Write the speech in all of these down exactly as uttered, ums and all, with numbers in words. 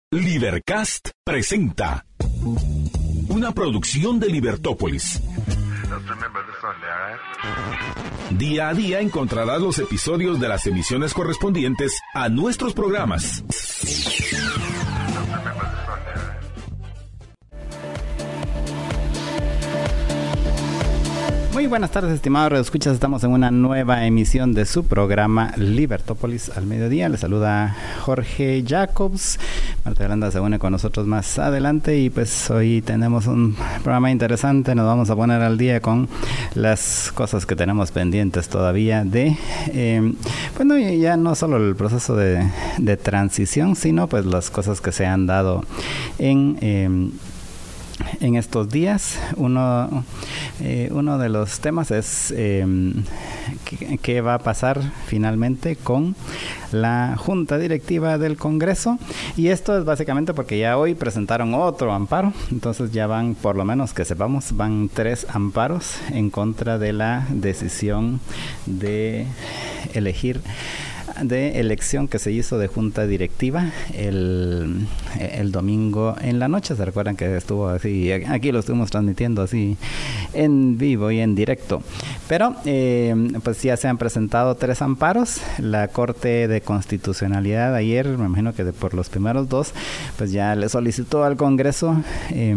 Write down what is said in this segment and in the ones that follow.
Libercast presenta una producción de Libertópolis. Día a día encontrarás los episodios de las emisiones correspondientes a nuestros programas. Muy buenas tardes, estimados radioescuchas. Estamos en una nueva emisión de su programa Libertópolis al mediodía. Les saluda Jorge Jacobs. Marta Yolanda se une con nosotros más adelante y pues hoy tenemos un programa interesante. Nos vamos a poner al día con las cosas que tenemos pendientes todavía de, eh, bueno, ya no solo el proceso de, de transición, sino pues las cosas que se han dado en... Eh, En estos días. Uno, eh, uno de los temas es eh, qué, qué va a pasar finalmente con la Junta Directiva del Congreso, y esto es básicamente porque ya hoy presentaron otro amparo. Entonces ya van, por lo menos que sepamos, van tres amparos en contra de la decisión de elegir de elección que se hizo de junta directiva el, el domingo en la noche. Se recuerdan que estuvo así, aquí lo estuvimos transmitiendo así en vivo y en directo, pero eh, pues ya se han presentado tres amparos. La Corte de Constitucionalidad ayer, me imagino que de por los primeros dos, pues ya le solicitó al Congreso eh,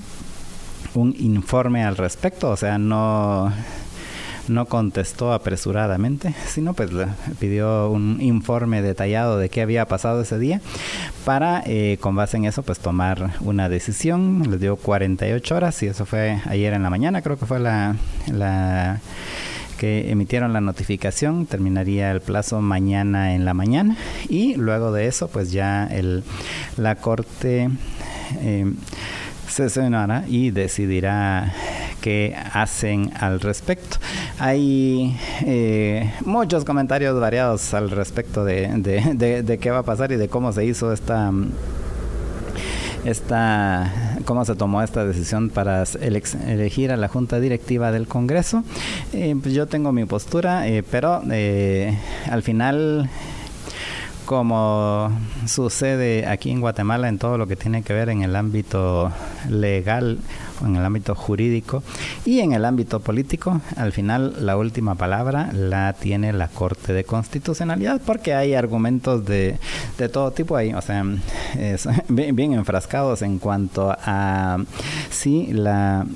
un informe al respecto. O sea, no no contestó apresuradamente, sino pues le pidió un informe detallado de qué había pasado ese día para, eh, con base en eso, pues tomar una decisión. Les dio cuarenta y ocho horas y eso fue ayer en la mañana, creo que fue la... la que emitieron la notificación. Terminaría el plazo mañana en la mañana y luego de eso pues ya el la Corte eh, sesionará y decidirá qué hacen al respecto. Hay eh, muchos comentarios variados al respecto de, de, de, de qué va a pasar y de cómo se hizo esta... Esta, cómo se tomó esta decisión para ele- elegir a la Junta Directiva del Congreso. Eh, pues yo tengo mi postura, eh, pero eh, al final, como sucede aquí en Guatemala en todo lo que tiene que ver en el ámbito legal, en el ámbito jurídico y en el ámbito político, al final la última palabra la tiene la Corte de Constitucionalidad, porque hay argumentos de, de todo tipo ahí, o sea, es, bien, bien enfrascados en cuanto a si la...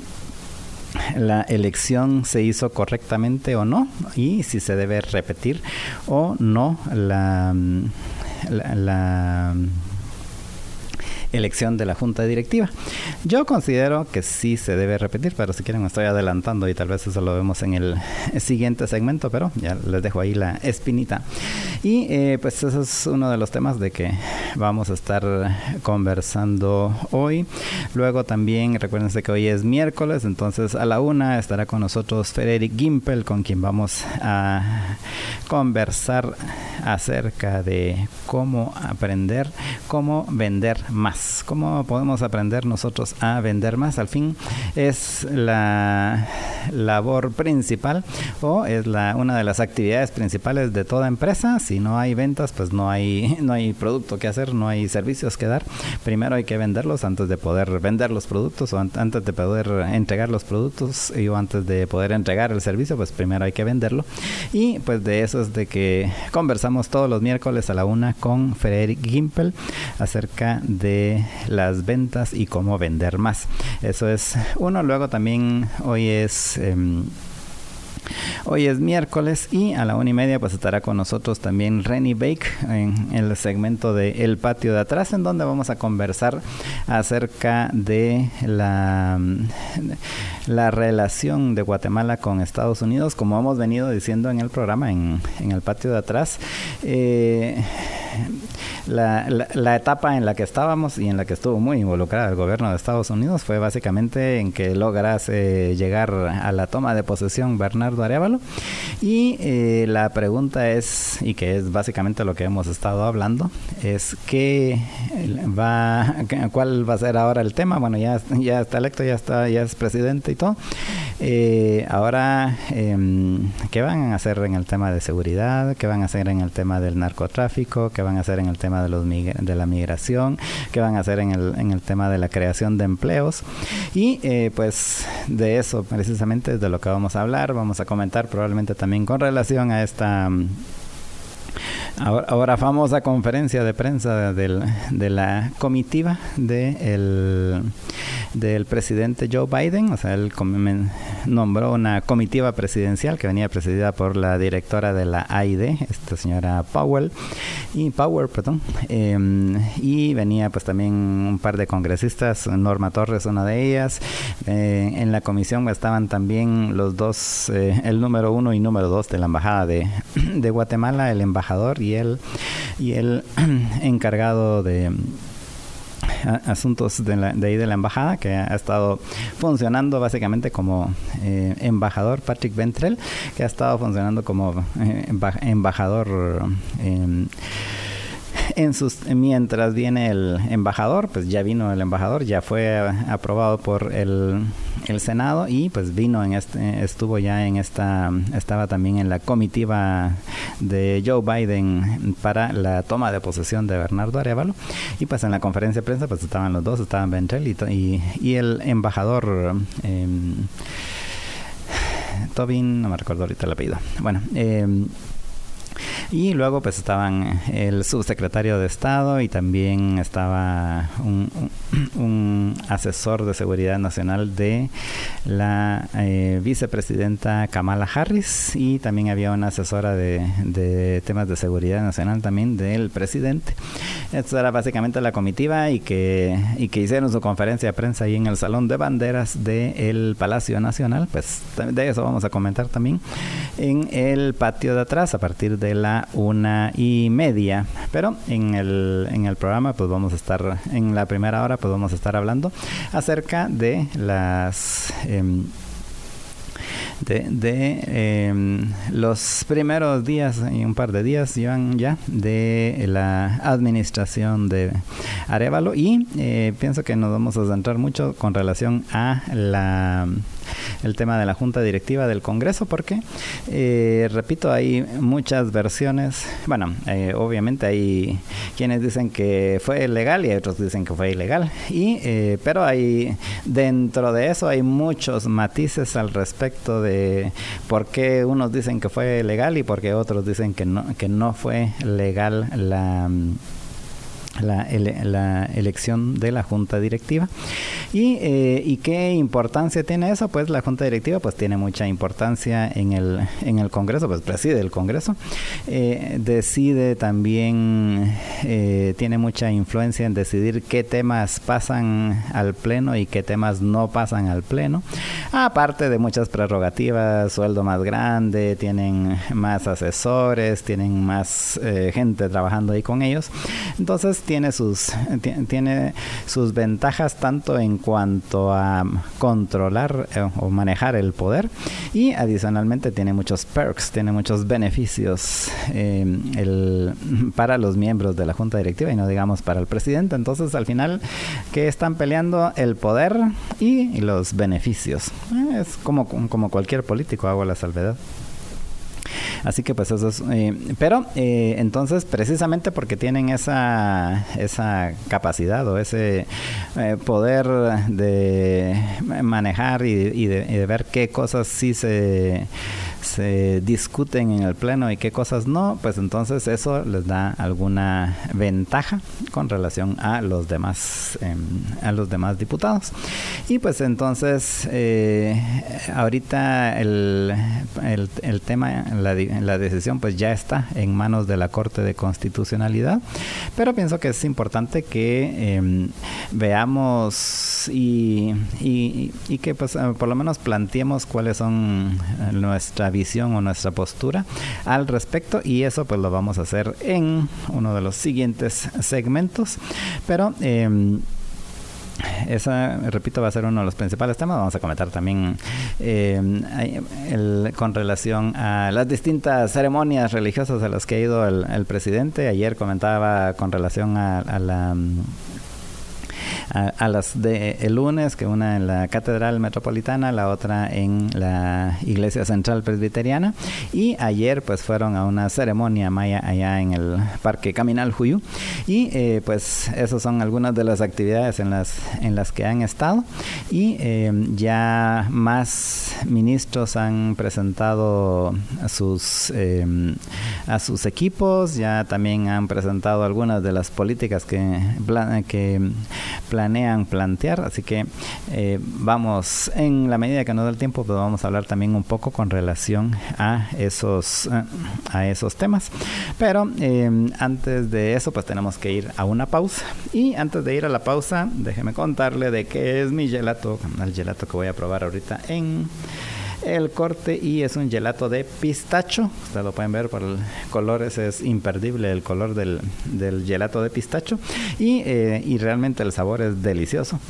la elección se hizo correctamente o no, y si se debe repetir o no la, la, la elección de la Junta Directiva. Yo considero que sí se debe repetir, pero si quieren me estoy adelantando y tal vez eso lo vemos en el siguiente segmento, pero ya les dejo ahí la espinita. Y eh, pues eso es uno de los temas de que vamos a estar conversando hoy. Luego también recuérdense que hoy es miércoles, entonces a la una estará con nosotros Frederick Gimpel, con quien vamos a conversar acerca de cómo aprender, cómo vender más. ¿Cómo podemos aprender nosotros a vender más? Al fin es la labor principal o es la una de las actividades principales de toda empresa. Si no hay ventas, pues no hay no hay producto que hacer, no hay servicios que dar. Primero hay que venderlos antes de poder vender los productos, o an- antes de poder entregar los productos, y o antes de poder entregar el servicio, pues primero hay que venderlo. Y pues de eso es de que conversamos todos los miércoles a la una con Frederick Gimpel acerca de las ventas y cómo vender más. Eso es uno. Luego también hoy es eh, hoy es miércoles y a la una y media pues estará con nosotros también Renny Bake en el segmento de El Patio de Atrás, en donde vamos a conversar acerca de la la relación de Guatemala con Estados Unidos. Como hemos venido diciendo en el programa, en, en El Patio de Atrás, eh, La, la, la etapa en la que estábamos y en la que estuvo muy involucrada el gobierno de Estados Unidos fue básicamente en que lograse llegar a la toma de posesión Bernardo Arévalo. Y eh, la pregunta es, y que es básicamente lo que hemos estado hablando, es qué va, cuál va a ser ahora el tema. Bueno, ya, ya está electo, ya está, ya es presidente y todo. Eh, ahora, eh, ¿qué van a hacer en el tema de seguridad? ¿Qué van a hacer en el tema del narcotráfico? ¿Qué van van a hacer en el tema de los mig- de la migración, qué van a hacer en el, en el tema de la creación de empleos. Y eh, pues de eso precisamente es de lo que vamos a hablar. Vamos a comentar probablemente también con relación a esta Ahora, ahora famosa conferencia de prensa del, de la comitiva de el, del presidente Joe Biden. O sea, él nombró una comitiva presidencial que venía presidida por la directora de la A I D, esta señora Powell, y Power, perdón, eh, y venía pues también un par de congresistas, Norma Torres, una de ellas. Eh, en la comisión estaban también los dos, eh, el número uno y número dos de la embajada de, de Guatemala, el embajador y el y el encargado de asuntos de, la, de ahí de la embajada, que ha estado funcionando básicamente como eh, embajador, Patrick Ventrell, que ha estado funcionando como eh, embajador eh, en sus, mientras viene el embajador. Pues ya vino el embajador, ya fue aprobado por el, el Senado y pues vino en este, estuvo ya en esta, estaba también en la comitiva de Joe Biden para la toma de posesión de Bernardo Arévalo. Y pues en la conferencia de prensa pues estaban los dos, estaban Ventrell y, y, y el embajador eh, Tobin, no me recuerdo ahorita el apellido. Bueno, eh, y luego pues estaban el subsecretario de Estado y también estaba un, un, un asesor de seguridad nacional de la eh, vicepresidenta Kamala Harris, y también había una asesora de, de temas de seguridad nacional también del presidente. Esto era básicamente la comitiva, y que, y que hicieron su conferencia de prensa ahí en el Salón de Banderas del Palacio Nacional. Pues de eso vamos a comentar también en el patio de atrás a partir de la una y media, pero en el, en el programa pues vamos a estar, en la primera hora pues vamos a estar hablando acerca de las eh, de, de eh, los primeros días, y un par de días llevan ya de la administración de Arévalo, y eh, pienso que nos vamos a centrar mucho con relación a la el tema de la Junta Directiva del Congreso, porque, eh, repito, hay muchas versiones. Bueno, eh, obviamente hay quienes dicen que fue legal y otros dicen que fue ilegal, y eh, pero hay dentro de eso hay muchos matices al respecto de por qué unos dicen que fue legal y por qué otros dicen que no, que no fue legal la La, ele, la elección de la Junta Directiva. Y, eh, ¿Y qué importancia tiene eso? Pues la Junta Directiva pues tiene mucha importancia en el, en el Congreso, pues preside el Congreso, eh, decide también, eh, tiene mucha influencia en decidir qué temas pasan al Pleno y qué temas no pasan al Pleno, aparte de muchas prerrogativas, sueldo más grande, tienen más asesores, tienen más eh, gente trabajando ahí con ellos. Entonces tiene sus tiene sus ventajas tanto en cuanto a controlar eh, o manejar el poder, y adicionalmente tiene muchos perks, tiene muchos beneficios eh, el, para los miembros de la Junta Directiva, y no digamos para el presidente. Entonces al final, ¿qué están peleando? El poder y, y los beneficios. Eh, es como, como cualquier político, hago la salvedad. Así que pues eso es, eh, pero eh, entonces precisamente porque tienen esa esa capacidad o ese eh, poder de manejar y, y, de, y de ver qué cosas sí se se discuten en el Pleno y qué cosas no, pues entonces eso les da alguna ventaja con relación a los demás eh, a los demás diputados. Y pues entonces eh, ahorita el, el, el tema, la, la decisión pues ya está en manos de la Corte de Constitucionalidad, pero pienso que es importante que eh, veamos y, y, y que pues por lo menos planteemos cuáles son nuestra visión o nuestra postura al respecto, y eso pues lo vamos a hacer en uno de los siguientes segmentos. Pero eh, esa, repito, va a ser uno de los principales temas. Vamos a comentar también eh, el, con relación a las distintas ceremonias religiosas a las que ha ido el, el presidente. Ayer comentaba con relación a, a la a, a las de el lunes, que una en la Catedral Metropolitana, la otra en la Iglesia Central Presbiteriana, y ayer pues fueron a una ceremonia maya allá en el Parque Caminal Juyú, y eh, pues esas son algunas de las actividades en las, en las que han estado, y eh, ya más ministros han presentado a sus, eh, a sus equipos, ya también han presentado algunas de las políticas que, plan, que planean plantear, así que eh, vamos, en la medida que nos da el tiempo, pues vamos a hablar también un poco con relación a esos, a esos temas, pero eh, antes de eso pues tenemos que ir a una pausa, y antes de ir a la pausa déjeme contarle de qué es mi gelato, el gelato que voy a probar ahorita en el corte, y es un gelato de pistacho. Ustedes lo pueden ver por el color, ese es imperdible, el color del, del gelato de pistacho, y, eh, y realmente el sabor es delicioso.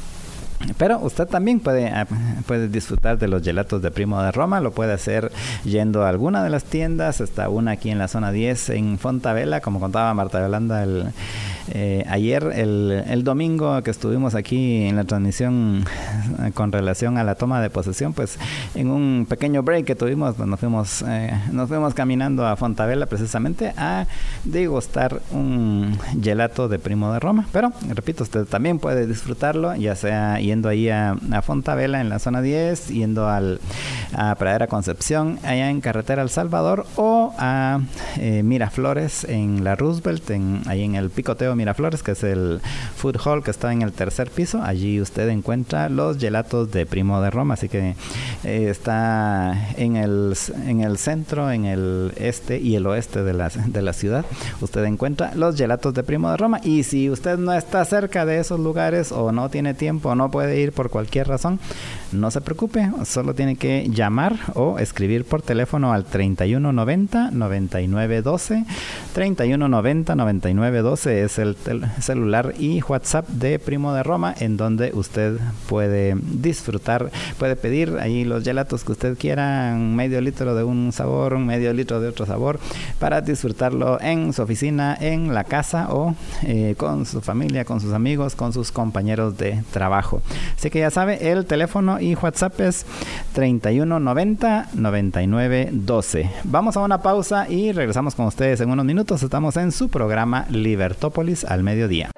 Pero usted también puede, puede disfrutar de los gelatos de Primo de Roma. Lo puede hacer yendo a alguna de las tiendas. Está una aquí en la zona diez en Fontavela, como contaba Marta Yolanda el, eh, ayer, el, el domingo que estuvimos aquí en la transmisión con relación a la toma de posesión, pues en un pequeño break que tuvimos, pues nos fuimos, eh, nos fuimos caminando a Fontavela precisamente a degustar un gelato de Primo de Roma. Pero, repito, usted también puede disfrutarlo, ya sea yendo ahí a, a Fontavela en la zona diez, yendo al, a Pradera Concepción allá en Carretera El Salvador, o a eh, Miraflores en la Roosevelt, en, ahí en el Picoteo Miraflores, que es el food hall que está en el tercer piso. Allí usted encuentra los gelatos de Primo de Roma, así que eh, está en el, en el centro, en el este y el oeste de la, de la ciudad. Usted encuentra los gelatos de Primo de Roma, y si usted no está cerca de esos lugares o no tiene tiempo o no puede ir por cualquier razón, no se preocupe, solo tiene que llamar o escribir por teléfono al treinta y uno noventa, noventa y nueve doce. treinta y uno noventa, noventa y nueve doce es el tel- celular y WhatsApp de Primo de Roma, en donde usted puede disfrutar, puede pedir ahí los gelatos que usted quiera, un medio litro de un sabor, un medio litro de otro sabor, para disfrutarlo en su oficina, en la casa, o eh, con su familia, con sus amigos, con sus compañeros de trabajo. Así que ya sabe, el teléfono y WhatsApp es treinta y uno noventa, noventa y nueve doce. Vamos a una pausa y regresamos con ustedes en unos minutos. Estamos en su programa Libertópolis al mediodía.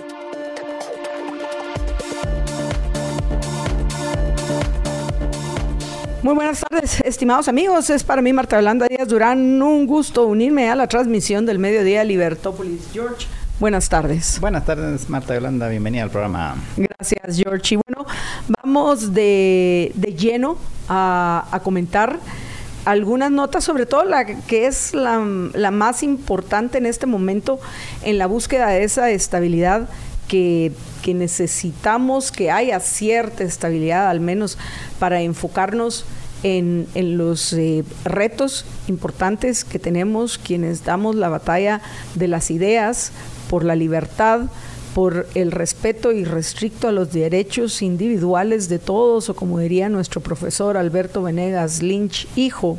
Muy buenas tardes, estimados amigos. Es para mí, Marta Yolanda Díaz Durán, un gusto unirme a la transmisión del mediodía Libertópolis. George, buenas tardes. Buenas tardes, Marta Yolanda, bienvenida al programa. Gracias, George. Y bueno, vamos de, de lleno a, a comentar algunas notas, sobre todo la que es la, la más importante en este momento en la búsqueda de esa estabilidad que, que necesitamos, que haya cierta estabilidad al menos para enfocarnos en, en los eh, retos importantes que tenemos quienes damos la batalla de las ideas por la libertad, por el respeto irrestricto a los derechos individuales de todos, o como diría nuestro profesor Alberto Venegas Lynch, hijo,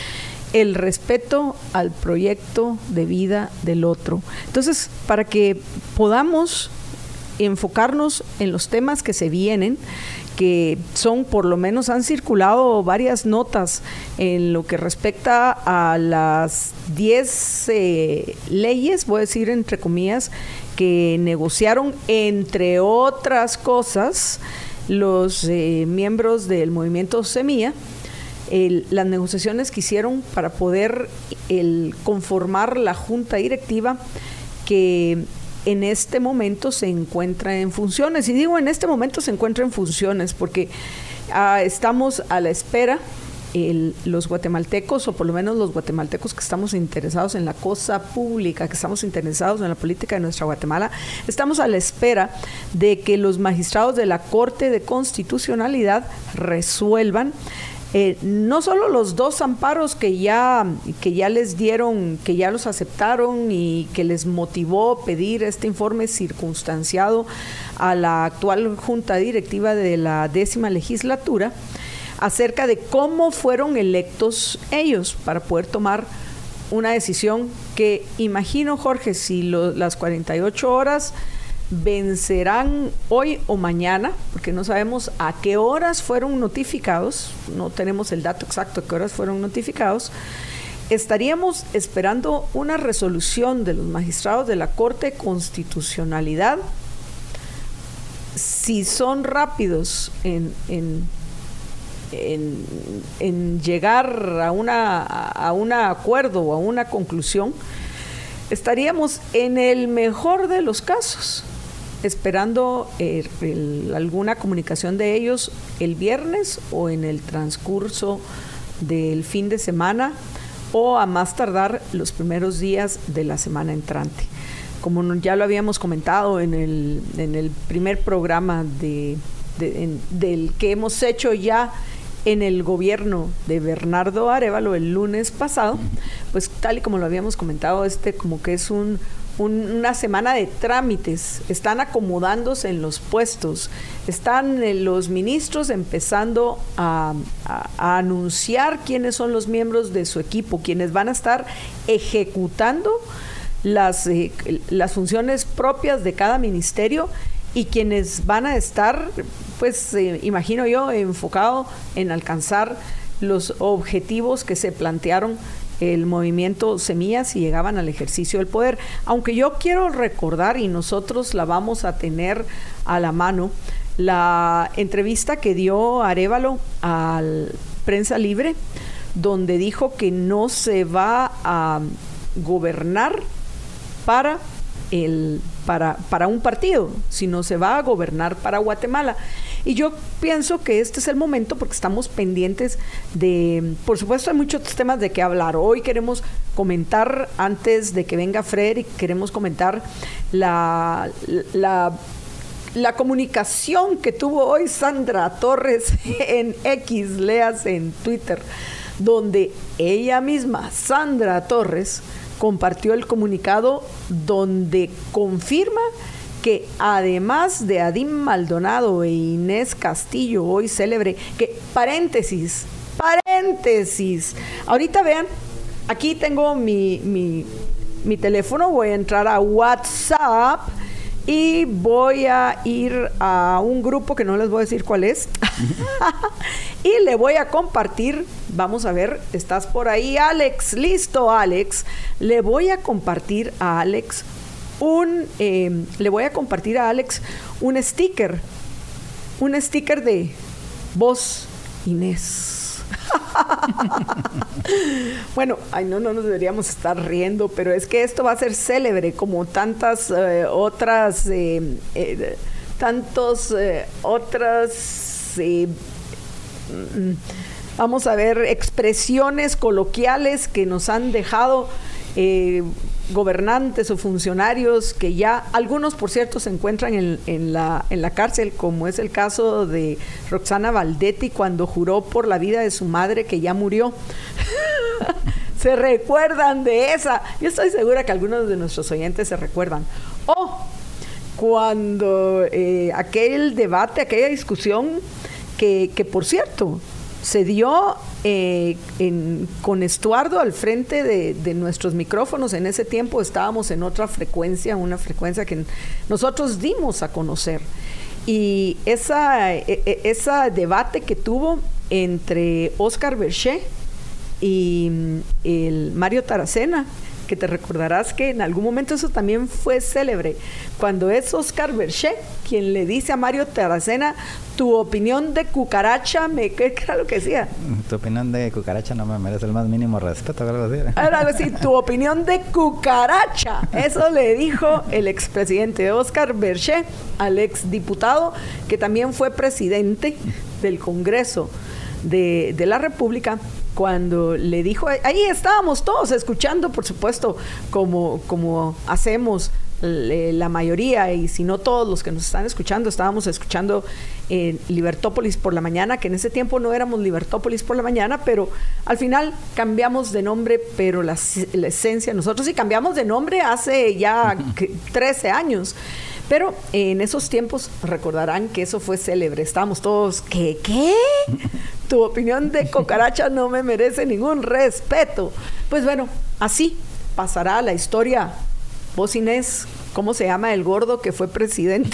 el respeto al proyecto de vida del otro. Entonces, para que podamos enfocarnos en los temas que se vienen, que son, por lo menos han circulado varias notas en lo que respecta a las diez eh, leyes, voy a decir entre comillas, que negociaron, entre otras cosas, los eh, miembros del movimiento Semilla, el, las negociaciones que hicieron para poder el, conformar la junta directiva que en este momento se encuentra en funciones. Y digo en este momento se encuentra en funciones porque ah, estamos a la espera, el, los guatemaltecos, o por lo menos los guatemaltecos que estamos interesados en la cosa pública, que estamos interesados en la política de nuestra Guatemala, estamos a la espera de que los magistrados de la Corte de Constitucionalidad resuelvan Eh, no solo los dos amparos que ya, que ya les dieron, que ya los aceptaron y que les motivó pedir este informe circunstanciado a la actual Junta Directiva de la décima legislatura acerca de cómo fueron electos ellos para poder tomar una decisión que, imagino, Jorge, si lo, las cuarenta y ocho horas vencerán hoy o mañana, porque no sabemos a qué horas fueron notificados, no tenemos el dato exacto de qué horas fueron notificados. Estaríamos esperando una resolución de los magistrados de la Corte de Constitucionalidad. Si son rápidos en, en, en, en llegar a una a un acuerdo o a una conclusión, estaríamos en el mejor de los casos esperando eh, el, alguna comunicación de ellos el viernes o en el transcurso del fin de semana o a más tardar los primeros días de la semana entrante. Como ya lo habíamos comentado en el, en el primer programa de, de, en, del que hemos hecho ya en el gobierno de Bernardo Arévalo el lunes pasado, pues tal y como lo habíamos comentado, este como que es un una semana de trámites, están acomodándose en los puestos, están eh, los ministros empezando a, a, a anunciar quiénes son los miembros de su equipo, quienes van a estar ejecutando las, eh, las funciones propias de cada ministerio y quienes van a estar, pues eh, imagino yo, enfocado en alcanzar los objetivos que se plantearon el movimiento Semillas si llegaban al ejercicio del poder. Aunque yo quiero recordar, y nosotros la vamos a tener a la mano, la entrevista que dio Arévalo al Prensa Libre, donde dijo que no se va a gobernar para el para, para un partido, sino se va a gobernar para Guatemala. Y yo pienso que este es el momento porque estamos pendientes de, por supuesto hay muchos temas de qué hablar. Hoy queremos comentar, antes de que venga Fred, y queremos comentar la, la, la comunicación que tuvo hoy Sandra Torres en X, leas en Twitter, donde ella misma, Sandra Torres, compartió el comunicado donde confirma que además de Adín Maldonado e Inés Castillo, hoy célebre, que paréntesis, paréntesis, ahorita vean, aquí tengo mi, mi, mi teléfono, voy a entrar a WhatsApp y voy a ir a un grupo que no les voy a decir cuál es y le voy a compartir, vamos a ver, estás por ahí Alex, listo Alex, le voy a compartir a Alex un, eh, le voy a compartir a Alex un sticker, un sticker de voz Inés. Bueno, ay, no, no nos deberíamos estar riendo, pero es que esto va a ser célebre como tantas eh, otras, eh, eh, tantos eh, otras, eh, vamos a ver, expresiones coloquiales que nos han dejado eh, gobernantes o funcionarios que ya, algunos por cierto se encuentran en, en, la, en la cárcel, como es el caso de Roxana Valdetti cuando juró por la vida de su madre que ya murió. ¿Se recuerdan de esa? Yo estoy segura que algunos de nuestros oyentes se recuerdan. O cuando eh, aquel debate, aquella discusión que, que por cierto se dio eh, en, con Estuardo al frente de, de nuestros micrófonos. En ese tiempo estábamos en otra frecuencia, una frecuencia que nosotros dimos a conocer. Y esa, e, ese debate que tuvo entre Oscar Berché y el Mario Taracena, que te recordarás que en algún momento eso también fue célebre, cuando es Oscar Berché quien le dice a Mario Taracena, tu opinión de cucaracha, me, ¿qué era lo que decía? Tu opinión de cucaracha no me merece el más mínimo respeto, algo así. Era algo así, tu opinión de cucaracha, eso le dijo el expresidente Oscar Berché al exdiputado, que también fue presidente del Congreso de, de la República, cuando le dijo, ahí estábamos todos escuchando, por supuesto, como, como hacemos la mayoría, y si no todos los que nos están escuchando, estábamos escuchando en Libertópolis por la mañana, que en ese tiempo no éramos Libertópolis por la mañana, pero al final cambiamos de nombre, pero la, la esencia, nosotros sí cambiamos de nombre hace ya trece años. Pero en esos tiempos recordarán que eso fue célebre. Estábamos todos, ¿qué? ¿Qué? Tu opinión de cucaracha no me merece ningún respeto. Pues bueno, así pasará la historia. Vos, Inés, ¿cómo se llama el gordo que fue presidente?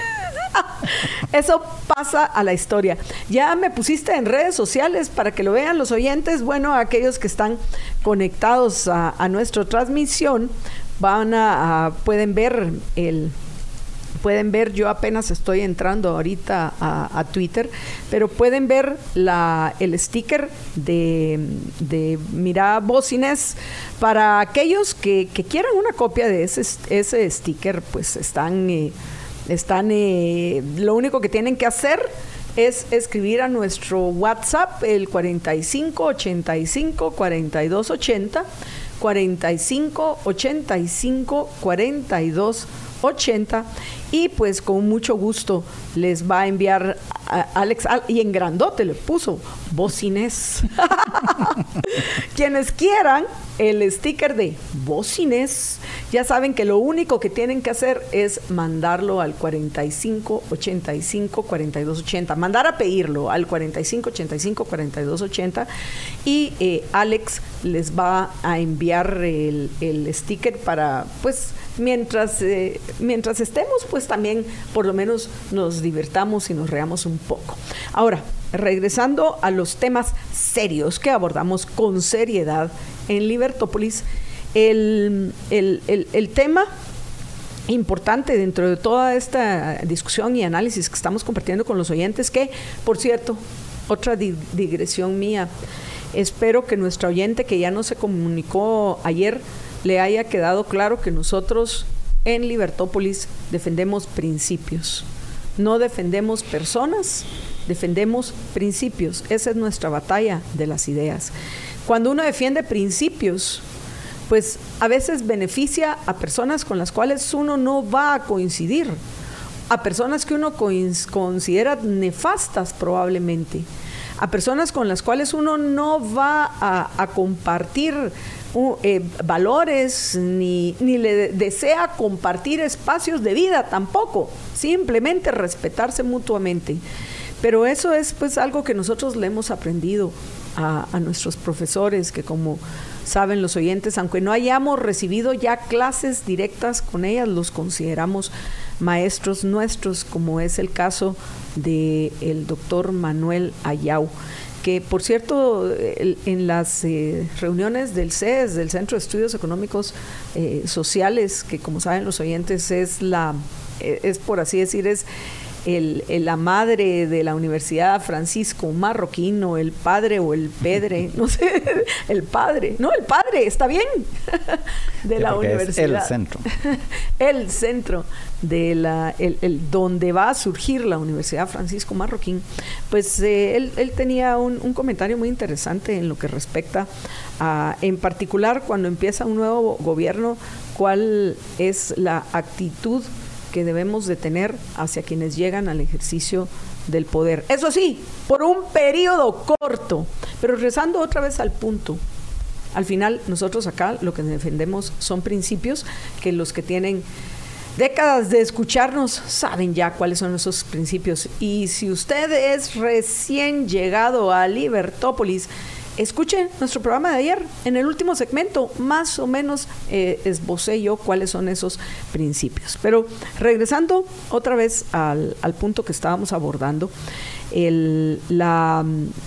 Eso pasa a la historia. Ya me pusiste en redes sociales para que lo vean los oyentes. Bueno, aquellos que están conectados a, a nuestra transmisión van a, a pueden ver el pueden ver, yo apenas estoy entrando ahorita a, a Twitter, pero pueden ver la, el sticker de, de Mira Voz Inés. Para aquellos que, que quieran una copia de ese, ese sticker, pues están, eh, están eh, lo único que tienen que hacer es escribir a nuestro WhatsApp, el cuarenta y cinco ochenta y cinco cuarenta y dos ochenta, cuarenta y cinco ochenta y cinco cuarenta y dos ochenta, y pues con mucho gusto les va a enviar a Alex, y en grandote le puso Voz Inés. Quienes quieran el sticker de Voz Inés, ya saben que lo único que tienen que hacer es mandarlo al cuarenta y cinco ochenta y cinco cuarenta y dos ochenta, mandar a pedirlo al cuarenta y cinco ochenta y cinco cuarenta y dos ochenta, y eh, Alex les va a enviar el, el sticker para, pues, mientras eh, mientras estemos, pues también por lo menos nos divertamos y nos reamos un poco. Ahora, regresando a los temas serios que abordamos con seriedad en Libertópolis, el, el, el, el tema importante dentro de toda esta discusión y análisis que estamos compartiendo con los oyentes, que, por cierto, otra digresión mía, espero que nuestra oyente que ya no se comunicó ayer le haya quedado claro que nosotros en Libertópolis defendemos principios, no defendemos personas, defendemos principios. Esa es nuestra batalla de las ideas. Cuando uno defiende principios, pues a veces beneficia a personas con las cuales uno no va a coincidir, a personas que uno considera nefastas probablemente, a personas con las cuales uno no va a, a compartir uh, eh, valores, ni, ni le desea compartir espacios de vida tampoco, simplemente respetarse mutuamente. Pero eso es pues algo que nosotros le hemos aprendido a, a nuestros profesores, que como saben los oyentes, aunque no hayamos recibido ya clases directas con ellas, los consideramos maestros nuestros, como es el caso del doctor Manuel Ayau, que por cierto el, en las eh, reuniones del C E S, del Centro de Estudios Económicos eh, Sociales, que como saben los oyentes es la, eh, es por así decir, es El, el, la madre de la Universidad Francisco Marroquín, o el padre o el pedre, no sé, el padre, no, el padre, está bien, de Yo la creo que universidad. es el centro. El centro de la, el, el, donde va a surgir la Universidad Francisco Marroquín, pues eh, él, él tenía un, un comentario muy interesante en lo que respecta a, en particular, cuando empieza un nuevo gobierno, cuál es la actitud que debemos de tener hacia quienes llegan al ejercicio del poder. Eso sí, por un periodo corto, pero regresando otra vez al punto. Al final, nosotros acá lo que defendemos son principios que los que tienen décadas de escucharnos saben ya cuáles son esos principios. Y si usted es recién llegado a Libertópolis, escuche nuestro programa de ayer. En el último segmento, más o menos eh, esbocé yo cuáles son esos principios. Pero regresando otra vez al, al punto que estábamos abordando, el, la,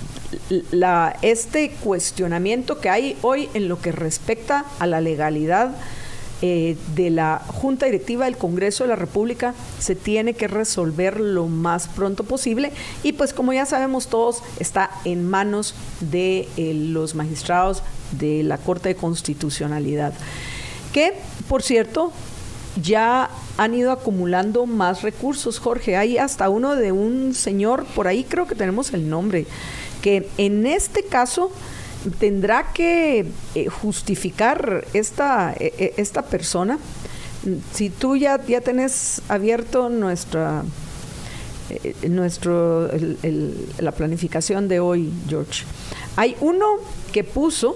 la, este cuestionamiento que hay hoy en lo que respecta a la legalidad Eh, de la Junta Directiva del Congreso de la República se tiene que resolver lo más pronto posible, y pues como ya sabemos todos, está en manos de eh, los magistrados de la Corte de Constitucionalidad, que por cierto ya han ido acumulando más recursos. Jorge, hay hasta uno de un señor, por ahí creo que tenemos el nombre, que en este caso tendrá que eh, justificar esta, eh, esta persona. Si tú ya, ya tenés abierto nuestra eh, nuestro el, el, la planificación de hoy, George, hay uno que puso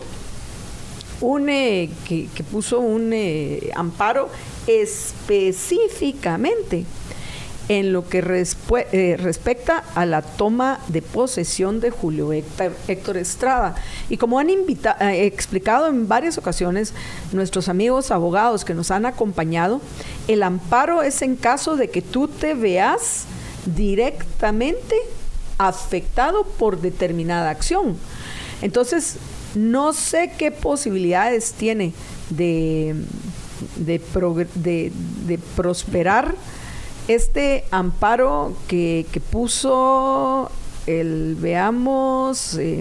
un eh, que, que puso un eh, amparo específicamente en lo que respu- eh, respecta a la toma de posesión de Julio Héctor, Héctor Estrada. Y como han invita- eh, explicado en varias ocasiones nuestros amigos abogados que nos han acompañado, el amparo es en caso de que tú te veas directamente afectado por determinada acción. Entonces, no sé qué posibilidades tiene de, de, progr- de, de prosperar este amparo que, que puso el, veamos, eh,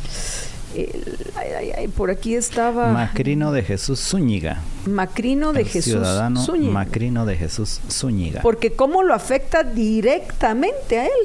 el, ay, ay, ay, por aquí estaba... Macrino de Jesús Zúñiga. Macrino de el Jesús ciudadano Zúñiga. Macrino de Jesús Zúñiga. Porque cómo lo afecta directamente a él.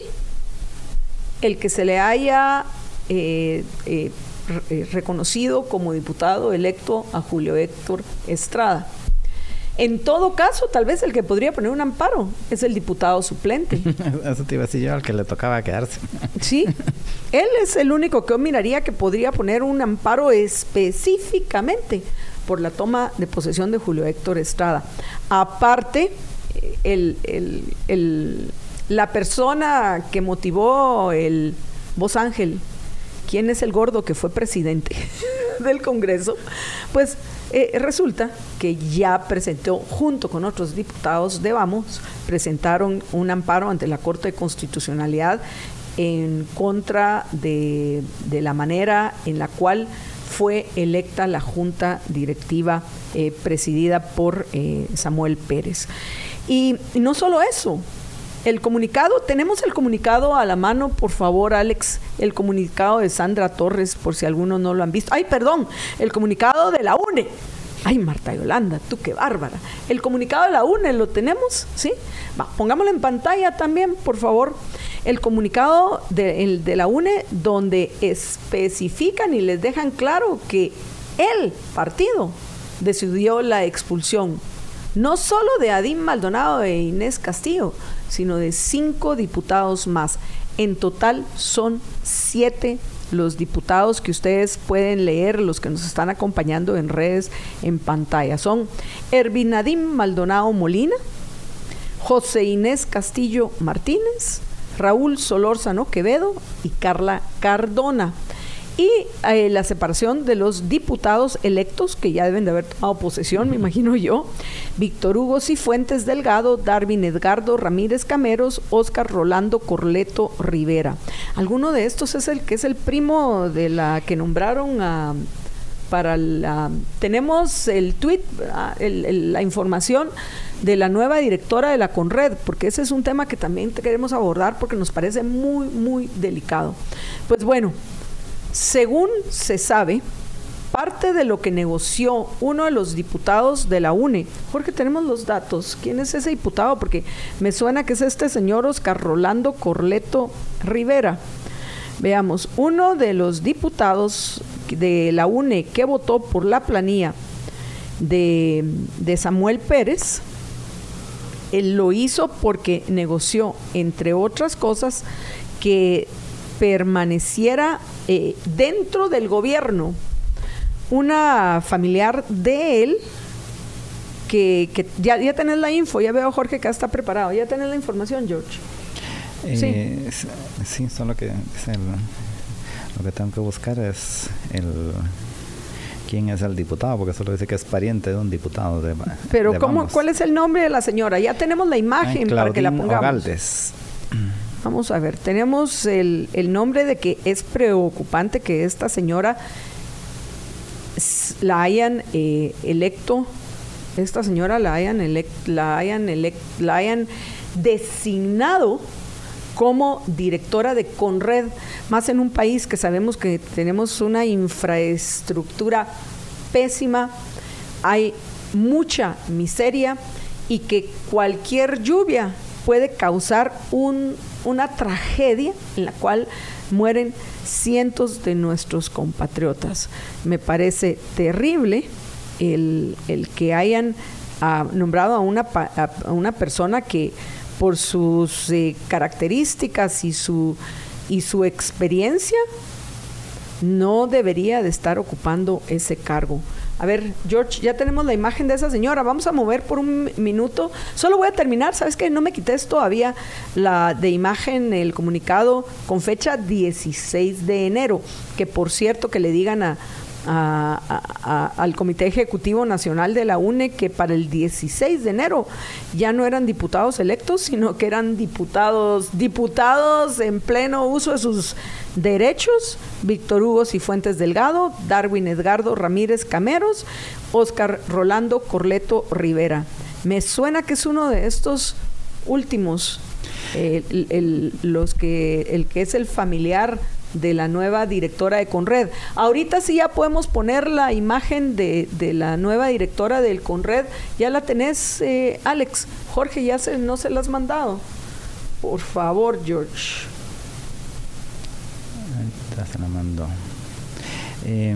El que se le haya eh, eh, re- reconocido como diputado electo a Julio Héctor Estrada. En todo caso, tal vez el que podría poner un amparo es el diputado suplente. Eso te iba a decir yo, al que le tocaba quedarse. Sí, él es el único que yo miraría que podría poner un amparo específicamente por la toma de posesión de Julio Héctor Estrada. Aparte, el, el, el, la persona que motivó el Voz Ángel, ¿quién es el gordo que fue presidente del Congreso? Pues eh, resulta que ya presentó, junto con otros diputados de Vamos, presentaron un amparo ante la Corte de Constitucionalidad en contra de, de la manera en la cual fue electa la junta directiva eh, presidida por eh, Samuel Pérez. Y, y no solo eso, el comunicado, tenemos el comunicado a la mano, por favor, Alex, el comunicado de Sandra Torres, por si algunos no lo han visto. Ay, perdón, el comunicado de la U N E. Ay, Marta Yolanda, tú qué bárbara. El comunicado de la U N E, ¿lo tenemos? ¿Sí? Va, pongámoslo en pantalla también, por favor. El comunicado de, el, de la U N E, donde especifican y les dejan claro que el partido decidió la expulsión, no solo de Adín Maldonado e Inés Castillo, sino de cinco diputados más. En total son siete los diputados que ustedes pueden leer, los que nos están acompañando en redes, en pantalla. Son Ervin Adín Maldonado Molina, José Inés Castillo Martínez, Raúl Solórzano Quevedo y Carla Cardona. Y eh, la separación de los diputados electos, que ya deben de haber tomado posesión, me imagino yo: Víctor Hugo Cifuentes Delgado, Darwin Edgardo Ramírez Cameros, Óscar Rolando Corleto Rivera. Alguno de estos es el que es el primo de la que nombraron a... Para la, tenemos el tweet, el, el, la información de la nueva directora de la Conred, porque ese es un tema que también queremos abordar porque nos parece muy, muy delicado. Pues bueno, según se sabe, parte de lo que negoció uno de los diputados de la U N E, Jorge, tenemos los datos. ¿Quién es ese diputado? Porque me suena que es este señor Óscar Rolando Corleto Rivera. Veamos, uno de los diputados de la U N E que votó por la planilla de, de Samuel Pérez, él lo hizo porque negoció, entre otras cosas, que permaneciera eh, dentro del gobierno una familiar de él, que, que ya, ya tenés la info, ya veo Jorge que ya está preparado, ya tenés la información, George. Eh, sí. sí, solo que es el, lo que tengo que buscar es el quién es el diputado, porque solo dice que es pariente de un diputado de Pero de ¿cómo, Vamos. ¿cuál es el nombre de la señora? Ya tenemos la imagen eh, para que la pongamos. Ogaldes. Vamos a ver, tenemos el, el nombre de que es preocupante que esta señora la hayan eh, electo, esta señora la hayan elect, la hayan elect, la hayan designado como directora de Conred, más en un país que sabemos que tenemos una infraestructura pésima, hay mucha miseria y que cualquier lluvia puede causar un, una tragedia en la cual mueren cientos de nuestros compatriotas. Me parece terrible el, el que hayan uh, nombrado a una, a una persona que por sus eh, características y su, y su experiencia no debería de estar ocupando ese cargo. A ver, George, ya tenemos la imagen de esa señora. Vamos a mover por un minuto. Solo voy a terminar. ¿Sabes qué? No me quites todavía la de imagen, el comunicado con fecha dieciséis de enero. Que por cierto, que le digan a... A, a, a, al Comité Ejecutivo Nacional de la U N E que para el dieciséis de enero ya no eran diputados electos, sino que eran diputados diputados en pleno uso de sus derechos: Víctor Hugo Cifuentes Delgado, Darwin Edgardo Ramírez Cameros, Óscar Rolando Corleto Rivera. Me suena que es uno de estos últimos, eh, el, el, los que, el que es el familiar de la nueva directora de Conred. Ahorita sí ya podemos poner la imagen de, de la nueva directora del Conred. Ya la tenés, eh, Alex. Jorge, ya se, no se la has mandado. Por favor, George. Ahorita se la mandó. Eh,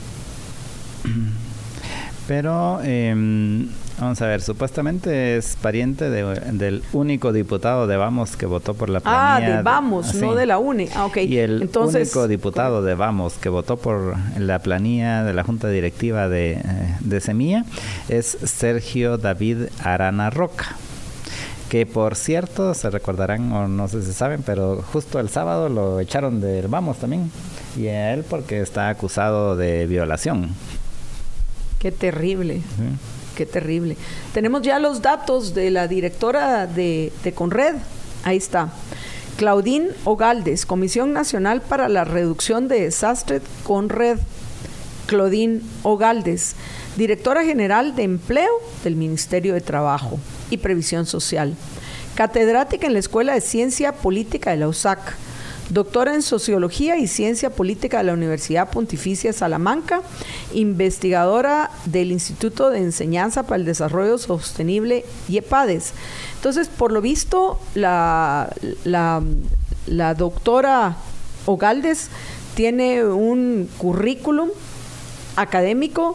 pero, eh, vamos a ver, supuestamente es pariente de, del único diputado de Vamos que votó por la planilla. Ah, de Vamos, de, no de la U N E. Ah, ok. Y el Entonces, único diputado correcto. de Vamos que votó por la planilla de la Junta Directiva de, de Semilla es Sergio David Arana Roca, que por cierto, se recordarán o no sé si saben, pero justo el sábado lo echaron del Vamos también, y a él porque está acusado de violación. Qué terrible. Sí. Qué terrible. Tenemos ya los datos de la directora de, de Conred. Ahí está. Claudine Ogaldes, Comisión Nacional para la Reducción de Desastres, Conred. Claudine Ogaldes, Directora General de Empleo del Ministerio de Trabajo y Previsión Social. Catedrática en la Escuela de Ciencia Política de la U S A C. Doctora en Sociología y Ciencia Política de la Universidad Pontificia Salamanca, investigadora del Instituto de Enseñanza para el Desarrollo Sostenible y EPADES. Entonces, por lo visto, la, la, la doctora Ogaldes tiene un currículum académico,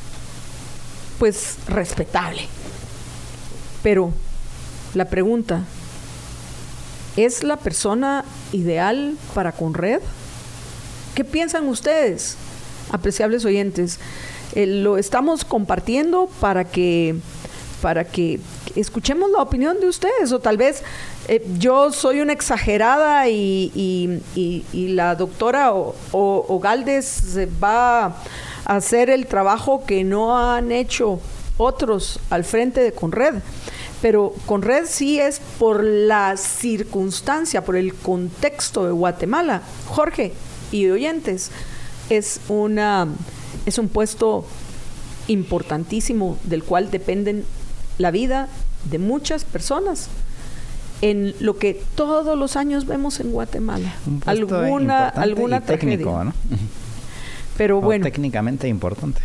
pues, respetable. Pero, la pregunta... ¿es la persona ideal para Conred? ¿Qué piensan ustedes, apreciables oyentes? Eh, lo estamos compartiendo para que, para que escuchemos la opinión de ustedes, o tal vez eh, yo soy una exagerada y, y, y, y la doctora o, o, Ogaldes va a hacer el trabajo que no han hecho otros al frente de Conred. Pero Conred sí es por la circunstancia, por el contexto de Guatemala. Jorge y oyentes, es una es un puesto importantísimo del cual dependen la vida de muchas personas en lo que todos los años vemos en Guatemala. Un puesto alguna alguna y técnico, tragedia. ¿no? Pero o bueno, técnicamente importante.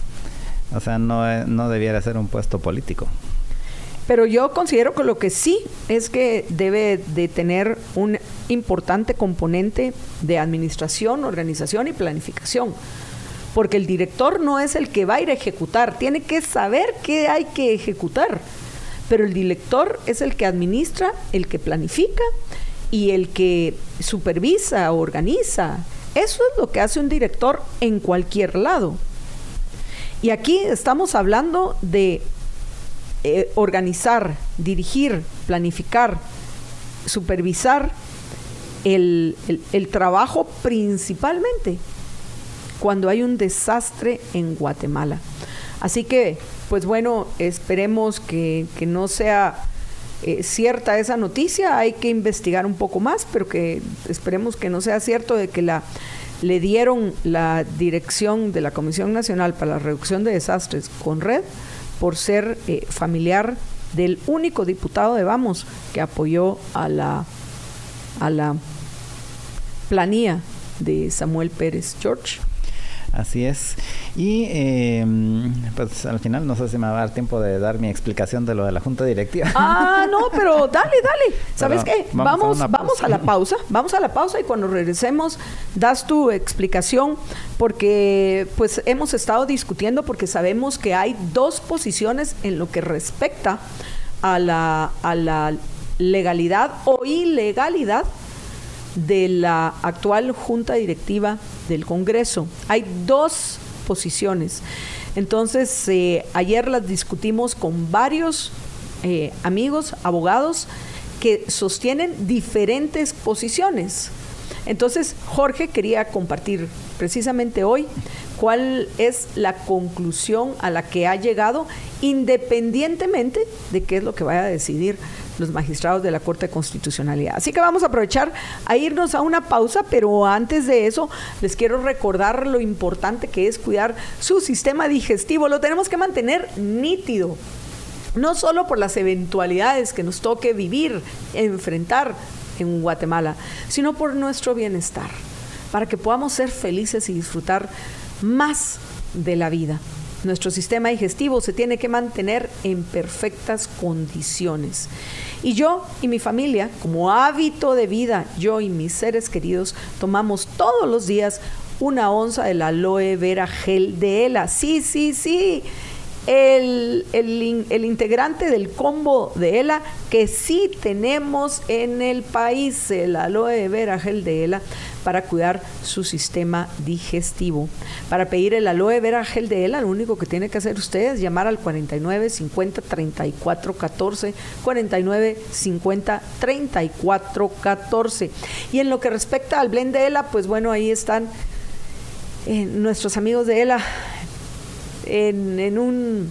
O sea, no no debiera ser un puesto político. Pero yo considero que lo que sí es que debe de tener un importante componente de administración, organización y planificación. Porque el director no es el que va a ir a ejecutar, tiene que saber qué hay que ejecutar. Pero el director es el que administra, el que planifica y el que supervisa, organiza. Eso es lo que hace un director en cualquier lado. Y aquí estamos hablando de Eh, organizar, dirigir, planificar, supervisar el, el, el trabajo principalmente cuando hay un desastre en Guatemala. Así que, pues bueno, esperemos que, que no sea eh, cierta esa noticia. Hay que investigar un poco más, pero que esperemos que no sea cierto de que la le dieron la dirección de la Comisión Nacional para la Reducción de Desastres, Conred, por ser eh, familiar del único diputado de Vamos que apoyó a la a la planilla de Samuel Pérez. George. Así es. Y eh, pues al final no sé si me va a dar tiempo de dar mi explicación de lo de la Junta Directiva. Ah, no, pero dale, dale. ¿Sabes pero qué? Vamos, vamos, a, vamos a la pausa. Vamos a la pausa y cuando regresemos das tu explicación, porque pues hemos estado discutiendo porque sabemos que hay dos posiciones en lo que respecta a la, a la legalidad o ilegalidad de la actual Junta Directiva del Congreso. Hay dos posiciones. Entonces, eh, ayer las discutimos con varios eh, amigos, abogados, que sostienen diferentes posiciones. Entonces, Jorge quería compartir precisamente hoy cuál es la conclusión a la que ha llegado, independientemente de qué es lo que vaya a decidir los magistrados de la Corte de Constitucionalidad. Así que vamos a aprovechar a irnos a una pausa, pero antes de eso les quiero recordar lo importante que es cuidar su sistema digestivo. Lo tenemos que mantener nítido, no solo por las eventualidades que nos toque vivir, enfrentar en Guatemala, sino por nuestro bienestar, para que podamos ser felices y disfrutar más de la vida. Nuestro sistema digestivo se tiene que mantener en perfectas condiciones. Y yo y mi familia, como hábito de vida, yo y mis seres queridos, tomamos todos los días una onza del aloe vera gel de ELA. Sí, sí, sí. El, el, el integrante del combo de ELA que sí tenemos en el país, el aloe vera gel de ELA, para cuidar su sistema digestivo. Para pedir el aloe vera gel de ELA, lo único que tiene que hacer usted es llamar al cuarenta y nueve cincuenta treinta y cuatro catorce, cuarenta y nueve cincuenta treinta y cuatro catorce. Y en lo que respecta al blend de ELA, pues bueno, ahí están eh, nuestros amigos de ELA en, en un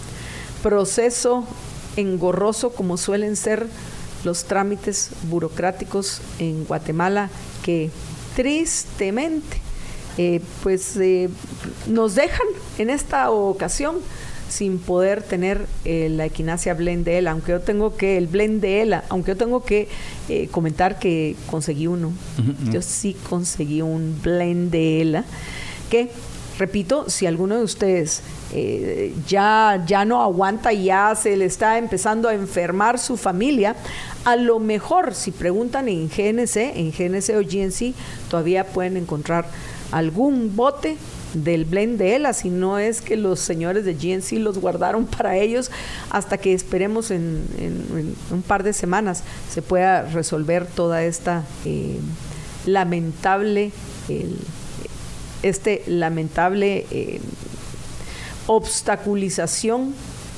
proceso engorroso, como suelen ser los trámites burocráticos en Guatemala, que tristemente eh, pues eh, nos dejan en esta ocasión sin poder tener eh, la Equinacia Blend de ELA, aunque yo tengo que el Blend de ELA, aunque yo tengo que eh, comentar que conseguí uno. Uh-huh. Yo sí conseguí un Blend de ELA que, repito, si alguno de ustedes eh, ya, ya no aguanta y ya se le está empezando a enfermar su familia, a lo mejor si preguntan en G N C, en G N C o G N C, todavía pueden encontrar algún bote del blend de ELA, si no es que los señores de G N C los guardaron para ellos hasta que esperemos en, en, en un par de semanas se pueda resolver toda esta eh, lamentable el, este lamentable eh, obstaculización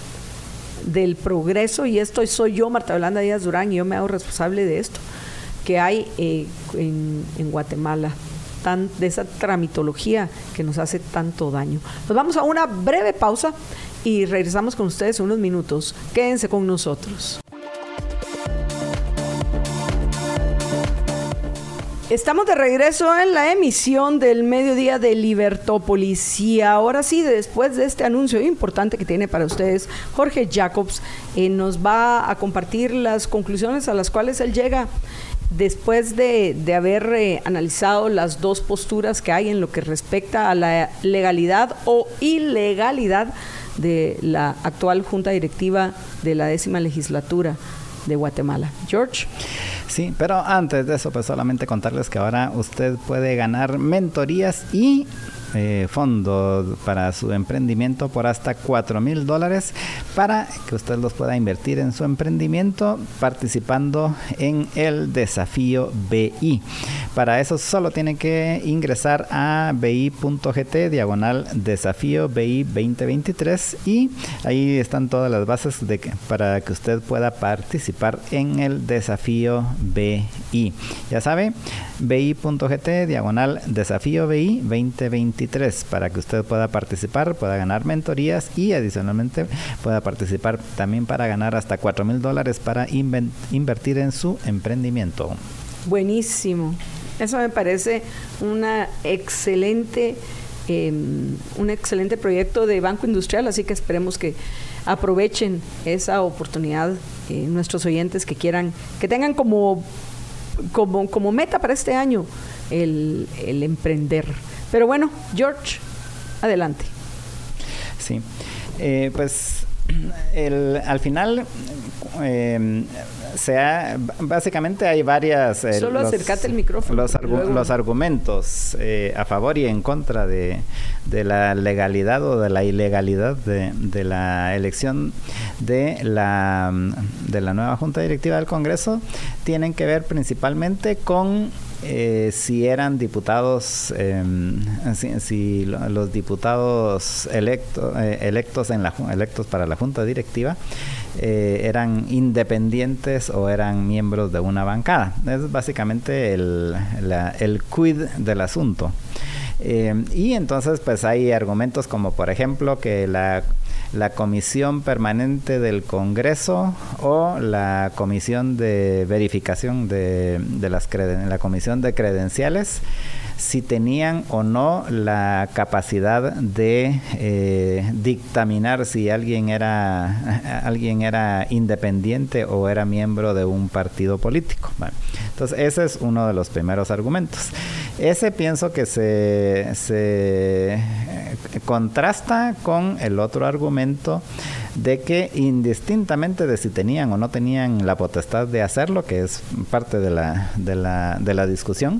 del progreso, y esto soy yo, Marta Yolanda Díaz Durán, y yo me hago responsable de esto que hay eh, en, en Guatemala, tan, de esa tramitología que nos hace tanto daño. Nos vamos a una breve pausa y regresamos con ustedes en unos minutos. Quédense con nosotros. Estamos de regreso en la emisión del mediodía de Libertópolis, y ahora sí, después de este anuncio importante que tiene para ustedes, Jorge Jacobs eh, nos va a compartir las conclusiones a las cuales él llega después de, de haber eh, analizado las dos posturas que hay en lo que respecta a la legalidad o ilegalidad de la actual Junta Directiva de la décima legislatura de Guatemala. George. Sí, pero antes de eso, pues solamente contarles que ahora usted puede ganar mentorías y eh, fondos para su emprendimiento por hasta cuatro mil dólares para que usted los pueda invertir en su emprendimiento participando en el desafío B I. Para eso solo tiene que ingresar a bi.gt diagonal desafío BI veinte veintitrés y ahí están todas las bases de que, para que usted pueda participar en el desafío B I. Ya sabe, bi.gt diagonal desafío BI veinte veintitrés para que usted pueda participar, pueda ganar mentorías y adicionalmente pueda participar también para ganar hasta cuatro mil dólares para inven- invertir en su emprendimiento. Buenísimo. Eso me parece una excelente, eh, un excelente proyecto de Banco Industrial, así que esperemos que aprovechen esa oportunidad eh, nuestros oyentes que quieran, que tengan como, como, como meta para este año el, el emprender. Pero bueno, George, adelante. Sí, eh, pues el, al final eh, se ha, básicamente hay varias eh, solo los, acércate el micrófono los, argu- luego... los argumentos eh, a favor y en contra de, de la legalidad o de la ilegalidad de, de la elección de la de la nueva Junta Directiva del Congreso tienen que ver principalmente con eh, si eran diputados, eh, si, si los diputados electo, eh, electos, en la, electos para la Junta Directiva eh, eran independientes o eran miembros de una bancada. Es básicamente el, la, el quid del asunto. Eh, y entonces pues hay argumentos como por ejemplo que la, la Comisión Permanente del Congreso o la Comisión de Verificación de, de las creden- la Comisión de Credenciales, si tenían o no la capacidad de eh, dictaminar si alguien era alguien era independiente o era miembro de un partido político. Bueno, entonces ese es uno de los primeros argumentos. Ese pienso que se, se contrasta con el otro argumento de que indistintamente de si tenían o no tenían la potestad de hacerlo, que es parte de la, de la, de la discusión,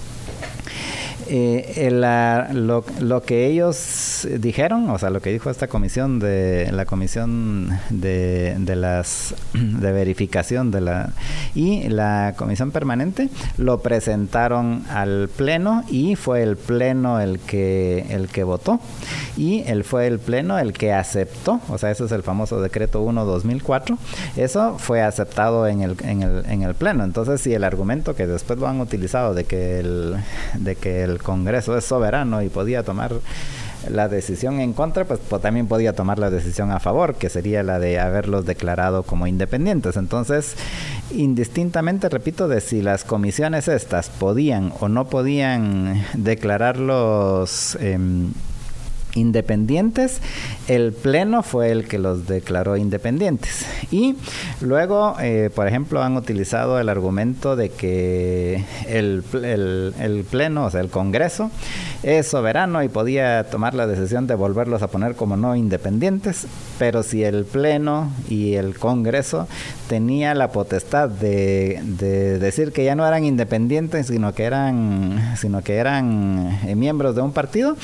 Eh, la, lo, lo que ellos dijeron, o sea, lo que dijo esta comisión de la comisión de, de las de verificación de la y la comisión permanente, lo presentaron al pleno y fue el pleno el que el que votó y él fue el pleno el que aceptó, o sea, ese es el famoso decreto uno dos mil cuatro, eso fue aceptado en el en el en el pleno. Entonces, si el argumento que después lo han utilizado de que el de que el Congreso es soberano y podía tomar la decisión en contra, pues, pues también podía tomar la decisión a favor, que sería la de haberlos declarado como independientes. Entonces, indistintamente, repito, de si las comisiones estas podían o no podían declararlos eh, independientes, el pleno fue el que los declaró independientes. Y luego, eh, por ejemplo, han utilizado el argumento de que el, el, el pleno, o sea, el Congreso, es soberano y podía tomar la decisión de volverlos a poner como no independientes, pero si el pleno y el Congreso tenía la potestad de, de decir que ya no eran independientes, sino que eran, sino que eran eh, miembros de un partido,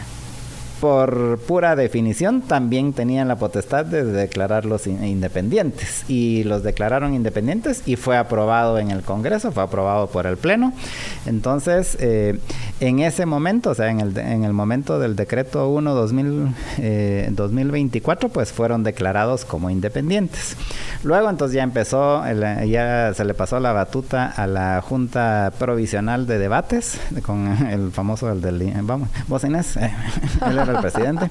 por pura definición también tenían la potestad de declararlos in- independientes, y los declararon independientes y fue aprobado en el Congreso, fue aprobado por el Pleno. Entonces, eh, en ese momento, o sea, en el, de, en el momento del decreto uno dos mil veinticuatro, pues fueron declarados como independientes. Luego, entonces ya empezó, el, ya se le pasó la batuta a la Junta Provisional de Debates, con el famoso, el del, vamos, vos Inés, eh, él era el presidente.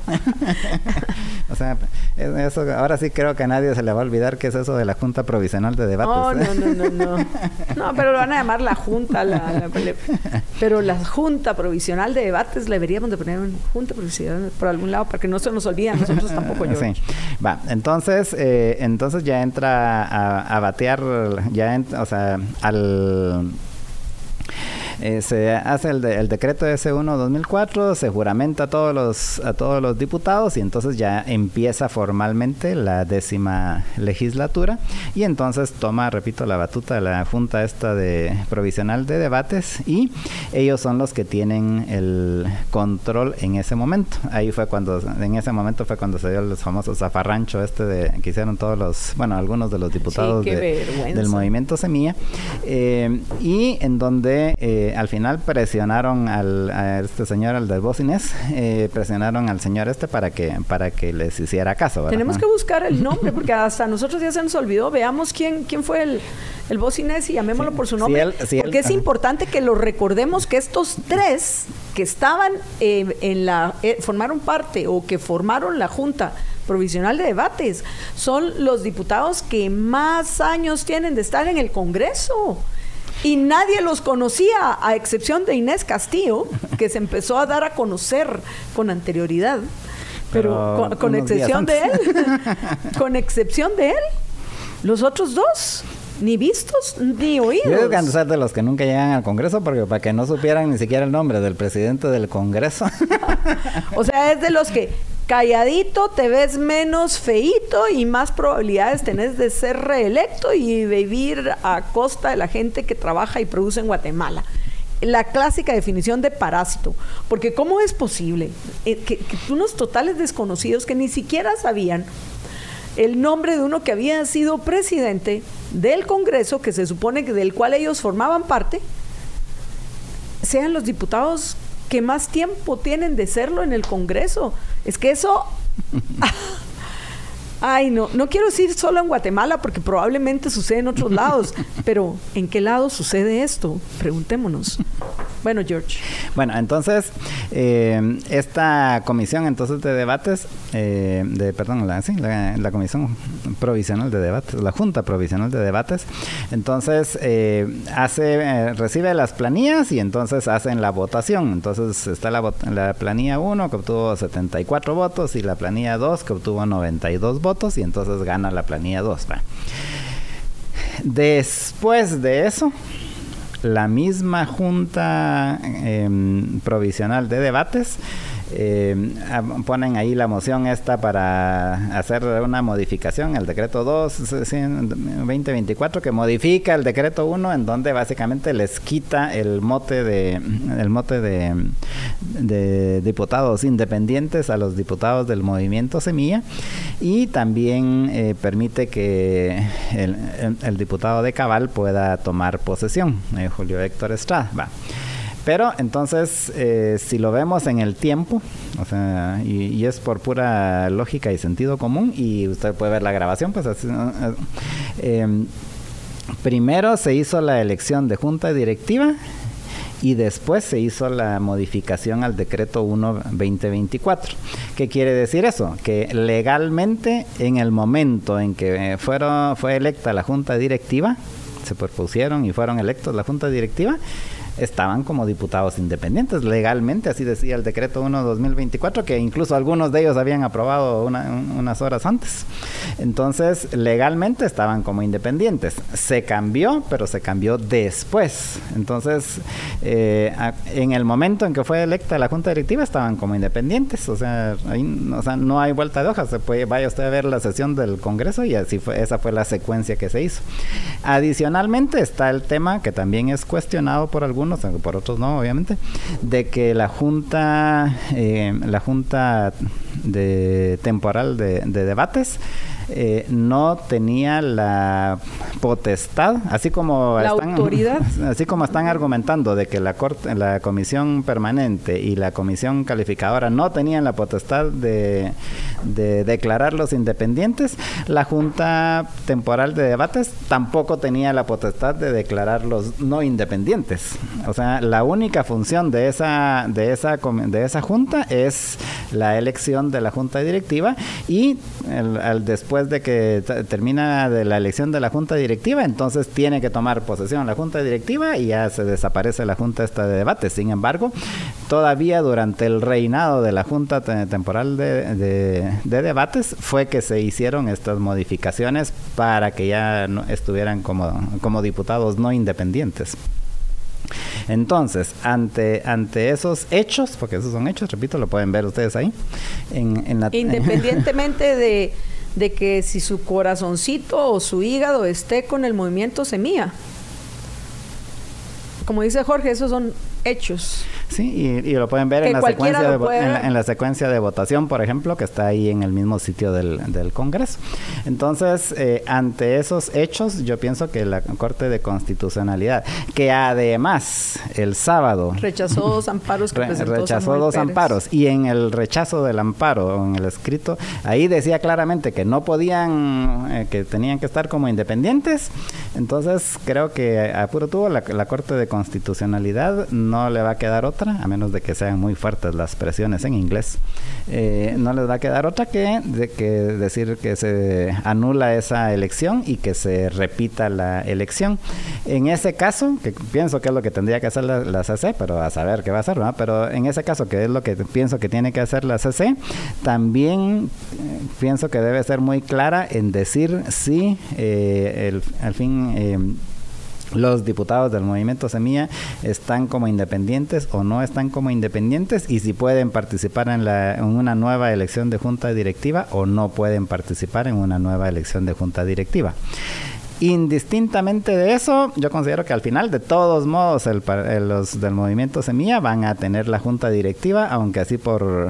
O sea, eso, ahora sí creo que a nadie se le va a olvidar qué es eso de la Junta Provisional de Debates. Oh, no, no, no, no. No, pero lo van a llamar la Junta, la, la, pero la Junta Provisional de Debates le deberíamos de poner una Junta Provisional por algún lado para que no se nos olvide a nosotros tampoco. Yo. Sí. Va, entonces, eh, entonces ya entra a, a batear, ya entra, o sea, al... Eh, se hace el, de, el decreto ese uno dos mil cuatro, se juramenta a todos los a todos los diputados y entonces ya empieza formalmente la décima legislatura y entonces toma, repito, la batuta de la Junta esta de provisional de debates y ellos son los que tienen el control en ese momento. Ahí fue cuando, en ese momento fue cuando se dio el famoso zafarrancho este de que hicieron todos los, bueno, algunos de los diputados sí, de, del movimiento Semilla eh, y en donde eh, al final presionaron al, a este señor, al del voz Inés, eh, presionaron al señor este para que para que les hiciera caso, ¿verdad? Tenemos que buscar el nombre porque hasta nosotros ya se nos olvidó. Veamos quién quién fue el, el voz Inés y llamémoslo sí, por su nombre. Sí, él, sí, porque él, es ajá. importante que lo recordemos que estos tres que estaban eh, en la eh, formaron parte o que formaron la Junta Provisional de Debates son los diputados que más años tienen de estar en el Congreso. Y nadie los conocía, a excepción de Inés Castillo, que se empezó a dar a conocer con anterioridad. Pero, Pero con, con excepción de él, con excepción de él, los otros dos, ni vistos ni oídos. Yo digo que ser de los que nunca llegan al Congreso, porque para que no supieran ni siquiera el nombre del presidente del Congreso. O sea, es de los que calladito te ves menos feíto y más probabilidades tenés de ser reelecto y vivir a costa de la gente que trabaja y produce en Guatemala. La clásica definición de parásito, porque ¿cómo es posible eh, que, que unos totales desconocidos que ni siquiera sabían el nombre de uno que había sido presidente del Congreso, que se supone que del cual ellos formaban parte, sean los diputados que más tiempo tienen de serlo en el Congreso. Es que eso... Ay, no, no quiero decir solo en Guatemala porque probablemente sucede en otros lados, pero ¿en qué lado sucede esto? Preguntémonos. Bueno, George. Bueno, entonces, eh, esta comisión entonces de debates, eh, de, perdón, la, sí, la, la comisión provisional de debates, la Junta Provisional de Debates, entonces eh, hace, eh, recibe las planillas y entonces hacen la votación. Entonces está la, la planilla uno que obtuvo setenta y cuatro votos y la planilla dos que obtuvo noventa y dos votos y entonces gana la planilla dos. ¿Va? Después de eso, la misma Junta eh, Provisional de Debates eh, ponen ahí la moción esta para hacer una modificación, el decreto dos veinte veinticuatro, que modifica el decreto uno, en donde básicamente les quita el mote de el mote de, de diputados independientes a los diputados del movimiento Semilla, y también eh, permite que el, el, el diputado de Cabal pueda tomar posesión, eh, Julio Héctor Estrada. Va. Pero entonces, eh, si lo vemos en el tiempo, o sea, y, y es por pura lógica y sentido común, y usted puede ver la grabación, pues así, eh, eh, primero se hizo la elección de junta directiva y después se hizo la modificación al decreto uno veinte veinticuatro. ¿Qué quiere decir eso? Que legalmente, en el momento en que fueron, fue electa la junta directiva, se propusieron y fueron electos la junta directiva, estaban como diputados independientes legalmente, así decía el decreto uno dos mil veinticuatro, que incluso algunos de ellos habían aprobado una, un, unas horas antes. Entonces, legalmente estaban como independientes. Se cambió, pero se cambió después. Entonces, eh, a, en el momento en que fue electa la junta directiva, estaban como independientes. O sea, ahí, o sea, no hay vuelta de hoja. Se puede, vaya usted a ver la sesión del Congreso y así fue, esa fue la secuencia que se hizo. Adicionalmente está el tema que también es cuestionado por algunos, por otros no, obviamente, de que la junta, eh, la junta de temporal de, de debates eh, no tenía la potestad, así como la están, autoridad, así como están argumentando de que la corte, la comisión permanente y la comisión calificadora no tenían la potestad de, de declararlos independientes, la junta temporal de debates tampoco tenía la potestad de declararlos no independientes. O sea, la única función de esa, de esa, de esa junta es la elección de la junta directiva, y el, el, después de que t- termina de la elección de la junta directiva, entonces tiene que tomar posesión la junta directiva y ya se desaparece la junta esta de debate. Sin embargo, todavía durante el reinado de la junta te- temporal de, de, de debates fue que se hicieron estas modificaciones para que ya no estuvieran como, como diputados no independientes. Entonces, ante ante esos hechos, porque esos son hechos, repito, lo pueden ver ustedes ahí, en, en la, independientemente de, de que si su corazoncito o su hígado esté con el movimiento Semilla. Como dice Jorge, esos son hechos. Sí, y, y lo pueden ver en la, secuencia de, en, la, en la secuencia de votación, por ejemplo, que está ahí en el mismo sitio del, del Congreso. Entonces, eh, ante esos hechos, yo pienso que la Corte de Constitucionalidad, que además el sábado rechazó dos amparos que presentó rechazó Samuel dos Pérez. amparos, y en el rechazo del amparo, en el escrito, ahí decía claramente que no podían, eh, que tenían que estar como independientes. Entonces, creo que a puro tubo la, la Corte de Constitucionalidad no le va a quedar otra, a menos de que sean muy fuertes las presiones en inglés, eh, no les va a quedar otra que, de que decir que se anula esa elección y que se repita la elección. En ese caso, que pienso que es lo que tendría que hacer la, la C C, pero a saber qué va a hacer, ¿no? Pero en ese caso, que es lo que pienso que tiene que hacer la C C, también eh, pienso que debe ser muy clara en decir si eh, el, al fin eh, los diputados del movimiento Semilla están como independientes o no están como independientes, y si pueden participar en, la, en una nueva elección de junta directiva o no pueden participar en una nueva elección de junta directiva. Indistintamente de eso, yo considero que al final, de todos modos, el, el, los del movimiento Semilla van a tener la junta directiva, aunque así por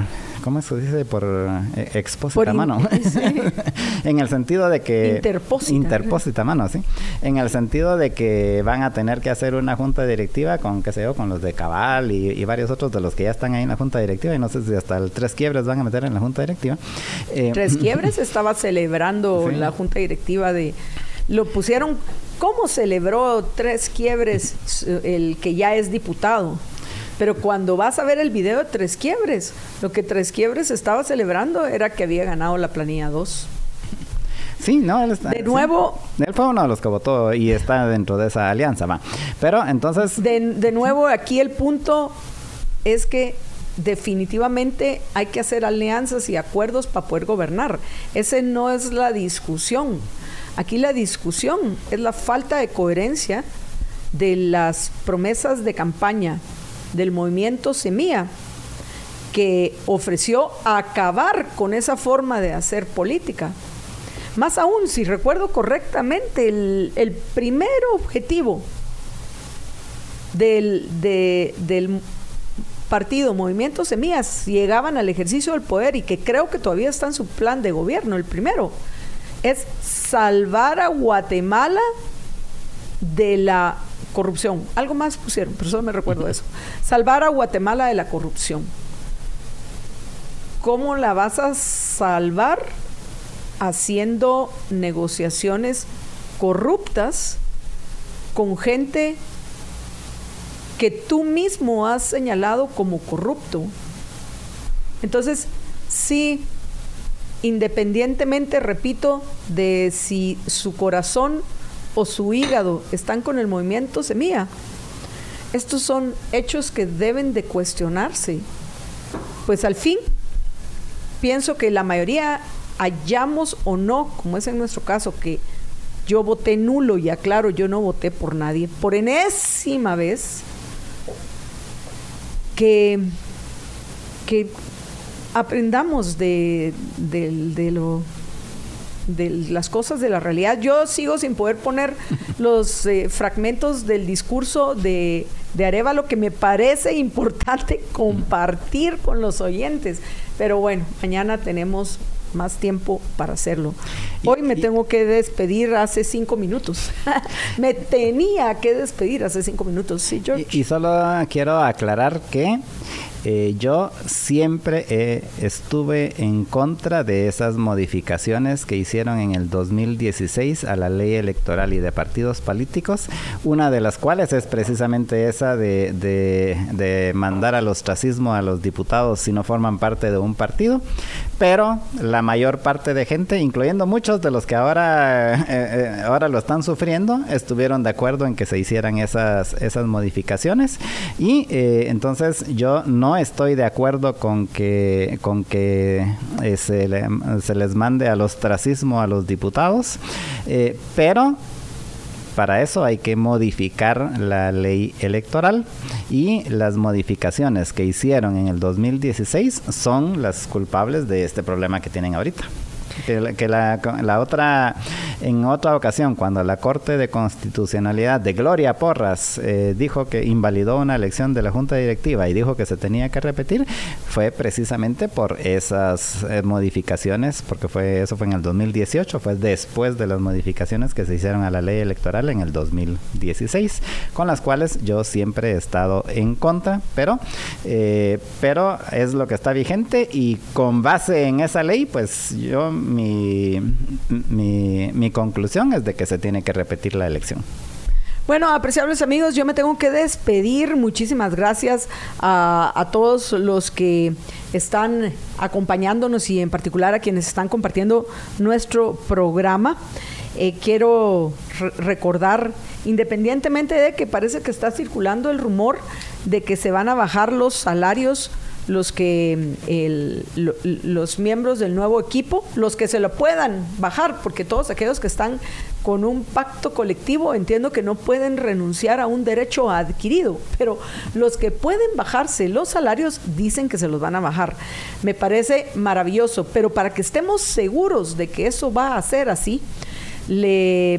¿cómo se dice? Por eh, expósita por in, mano. Sí. En el sentido de que... Interpósita. Interpósita mano, sí. En el sentido de que van a tener que hacer una junta directiva con, qué sé yo, con los de Cabal y, y varios otros de los que ya están ahí en la junta directiva, y no sé si hasta el Tres Quiebres van a meter en la junta directiva. Eh, Tres Quiebres estaba celebrando sí. la junta directiva de... Lo pusieron... ¿Cómo celebró Tres Quiebres el que ya es diputado? Pero cuando vas a ver el video de Tres Quiebres, lo que Tres Quiebres estaba celebrando era que había ganado la planilla dos. Sí, no, él está... De nuevo... Sí. Él fue uno de los que votó y está dentro de esa alianza, va. Pero entonces... De, de nuevo, aquí el punto es que definitivamente hay que hacer alianzas y acuerdos para poder gobernar. Ese no es la discusión. Aquí la discusión es la falta de coherencia de las promesas de campaña del movimiento Semilla, que ofreció acabar con esa forma de hacer política. Más aún, si recuerdo correctamente, el, el primer objetivo del, de, del partido Movimiento Semillas llegaban al ejercicio del poder, y que creo que todavía está en su plan de gobierno, el primero, es salvar a Guatemala de la corrupción. Algo más pusieron, pero solo me recuerdo eso. Salvar a Guatemala de la corrupción. ¿Cómo la vas a salvar? Haciendo negociaciones corruptas con gente que tú mismo has señalado como corrupto. Entonces, sí, independientemente, repito, de si su corazón o su hígado están con el movimiento Semilla, estos son hechos que deben de cuestionarse. Pues al fin, pienso que la mayoría, hayamos o no, como es en nuestro caso, que yo voté nulo, y aclaro, yo no voté por nadie, por enésima vez, que, que aprendamos de, de, de lo de las cosas de la realidad. Yo sigo sin poder poner los eh, fragmentos del discurso de, de Arévalo, que me parece importante compartir con los oyentes, pero bueno, mañana tenemos más tiempo para hacerlo. Hoy me y, tengo que despedir hace cinco minutos. Me tenía que despedir hace cinco minutos, sí, George. Y, y solo quiero aclarar que Eh, yo siempre eh, estuve en contra de esas modificaciones que hicieron en el dos mil dieciséis a la ley electoral y de partidos políticos, una de las cuales es precisamente esa de, de, de mandar al ostracismo a los diputados si no forman parte de un partido, pero la mayor parte de gente, incluyendo muchos de los que ahora, eh, eh, ahora lo están sufriendo, estuvieron de acuerdo en que se hicieran esas, esas modificaciones, y eh, entonces yo no estoy de acuerdo con que con que eh, se, le, se les mande al ostracismo a los diputados, eh, pero para eso hay que modificar la ley electoral, y las modificaciones que hicieron en el dos mil dieciséis son las culpables de este problema que tienen ahorita. Que, que la, la otra, en otra ocasión, cuando la Corte de Constitucionalidad de Gloria Porras eh, dijo que invalidó una elección de la Junta Directiva y dijo que se tenía que repetir, fue precisamente por esas eh, modificaciones, porque fue eso fue en el dos mil dieciocho, fue después de las modificaciones que se hicieron a la ley electoral en el dos mil dieciséis, con las cuales yo siempre he estado en contra, pero, eh, pero es lo que está vigente, y con base en esa ley, pues yo Mi, mi, mi conclusión es de que se tiene que repetir la elección. Bueno, apreciables amigos, yo me tengo que despedir. Muchísimas gracias a, a todos los que están acompañándonos, y en particular a quienes están compartiendo nuestro programa. Eh, quiero re- recordar, independientemente de que parece que está circulando el rumor de que se van a bajar los salarios, los que el, lo, los miembros del nuevo equipo, los que se lo puedan bajar, porque todos aquellos que están con un pacto colectivo, entiendo que no pueden renunciar a un derecho adquirido, pero los que pueden bajarse los salarios dicen que se los van a bajar. Me parece maravilloso, pero para que estemos seguros de que eso va a ser así, le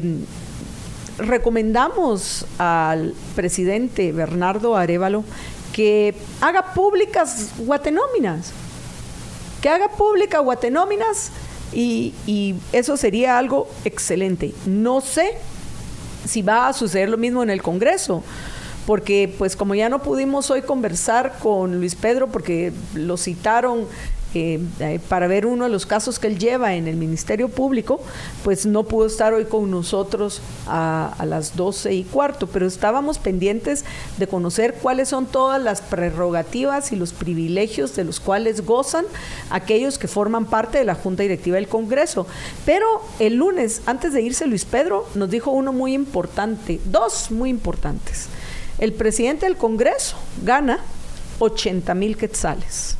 recomendamos al presidente Bernardo Arévalo que haga públicas guatenóminas, que haga pública Guatenóminas y, y eso sería algo excelente. No sé si va a suceder lo mismo en el Congreso, porque pues como ya no pudimos hoy conversar con Luis Pedro porque lo citaron eh, eh, para ver uno de los casos que él lleva en el Ministerio Público, pues no pudo estar hoy con nosotros a, a las doce y cuarto, pero estábamos pendientes de conocer cuáles son todas las prerrogativas y los privilegios de los cuales gozan aquellos que forman parte de la Junta Directiva del Congreso. Pero el lunes, antes de irse Luis Pedro, nos dijo uno muy importante, dos muy importantes. El presidente del Congreso gana ochenta mil quetzales.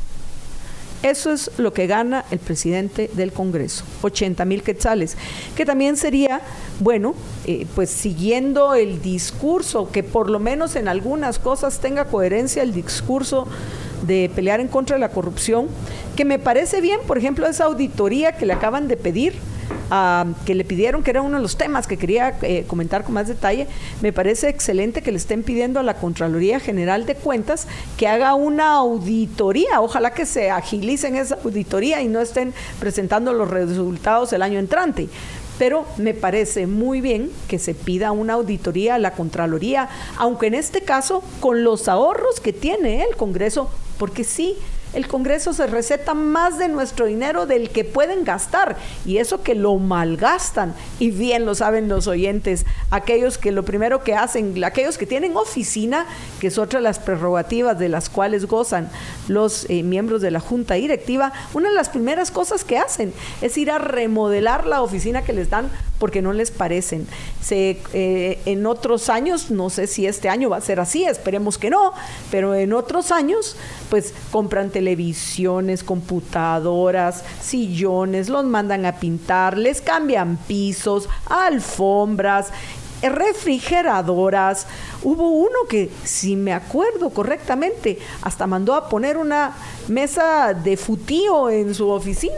Eso es lo que gana el presidente del Congreso, ochenta mil quetzales, que también sería, bueno, eh, pues siguiendo el discurso, que por lo menos en algunas cosas tenga coherencia el discurso de pelear en contra de la corrupción, que me parece bien, por ejemplo, esa auditoría que le acaban de pedir, Uh, que le pidieron, que era uno de los temas que quería eh, comentar con más detalle. Me parece excelente que le estén pidiendo a la Contraloría General de Cuentas que haga una auditoría. Ojalá que se agilicen esa auditoría y no estén presentando los resultados el año entrante. Pero me parece muy bien que se pida una auditoría a la Contraloría, aunque en este caso con los ahorros que tiene el Congreso, porque sí, el Congreso se receta más de nuestro dinero del que pueden gastar, y eso que lo malgastan, y bien lo saben los oyentes, aquellos que lo primero que hacen, aquellos que tienen oficina, que es otra de las prerrogativas de las cuales gozan los eh, miembros de la Junta Directiva, una de las primeras cosas que hacen es ir a remodelar la oficina que les dan porque no les parecen. Se, eh, en otros años, no sé si este año va a ser así, esperemos que no, pero en otros años, pues compran televisiones, computadoras, sillones, los mandan a pintar, les cambian pisos, alfombras, refrigeradoras. Hubo uno que, si me acuerdo correctamente, hasta mandó a poner una mesa de futío en su oficina.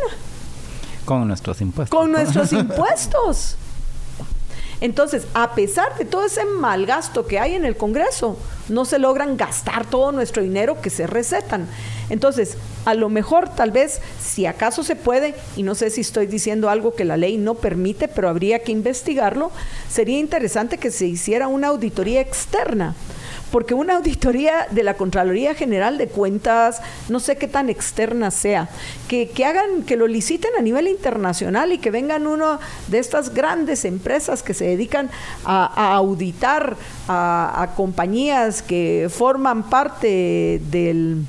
Con nuestros impuestos. Con nuestros impuestos. Entonces, a pesar de todo ese mal gasto que hay en el Congreso, no se logran gastar todo nuestro dinero que se recetan. Entonces, a lo mejor, tal vez, si acaso se puede, y no sé si estoy diciendo algo que la ley no permite, pero habría que investigarlo, sería interesante que se hiciera una auditoría externa. Porque una auditoría de la Contraloría General de Cuentas, no sé qué tan externa sea, que, que hagan, que lo liciten a nivel internacional y que vengan uno de estas grandes empresas que se dedican a, a auditar a, a compañías que forman parte del,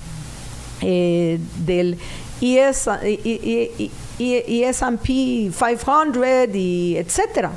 eh, del E S, E S and P quinientos y etcétera.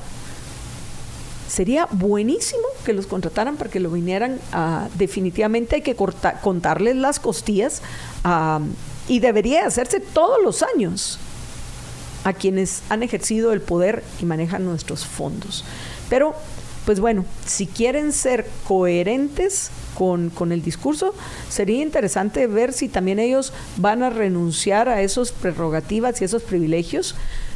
Sería buenísimo que los contrataran para que lo vinieran a, definitivamente hay que corta, contarles las costillas a, y debería hacerse todos los años a quienes han ejercido el poder y manejan nuestros fondos. Pero, pues bueno, si quieren ser coherentes con, con el discurso, sería interesante ver si también ellos van a renunciar a esas prerrogativas y esos privilegios.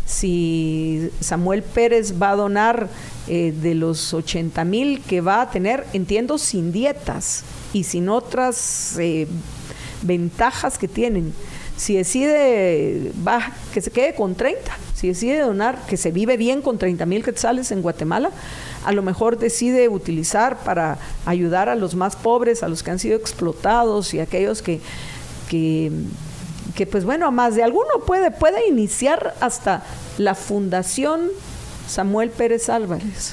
Si Samuel Pérez va a donar eh, de los ochenta mil que va a tener, entiendo, sin dietas y sin otras eh, ventajas que tienen. Si decide va, que se quede con treinta, si decide donar, que se vive bien con treinta mil quetzales en Guatemala, a lo mejor decide utilizar para ayudar a los más pobres, a los que han sido explotados y aquellos que... que que pues bueno, más de alguno puede, puede iniciar hasta la Fundación Samuel Pérez Álvarez.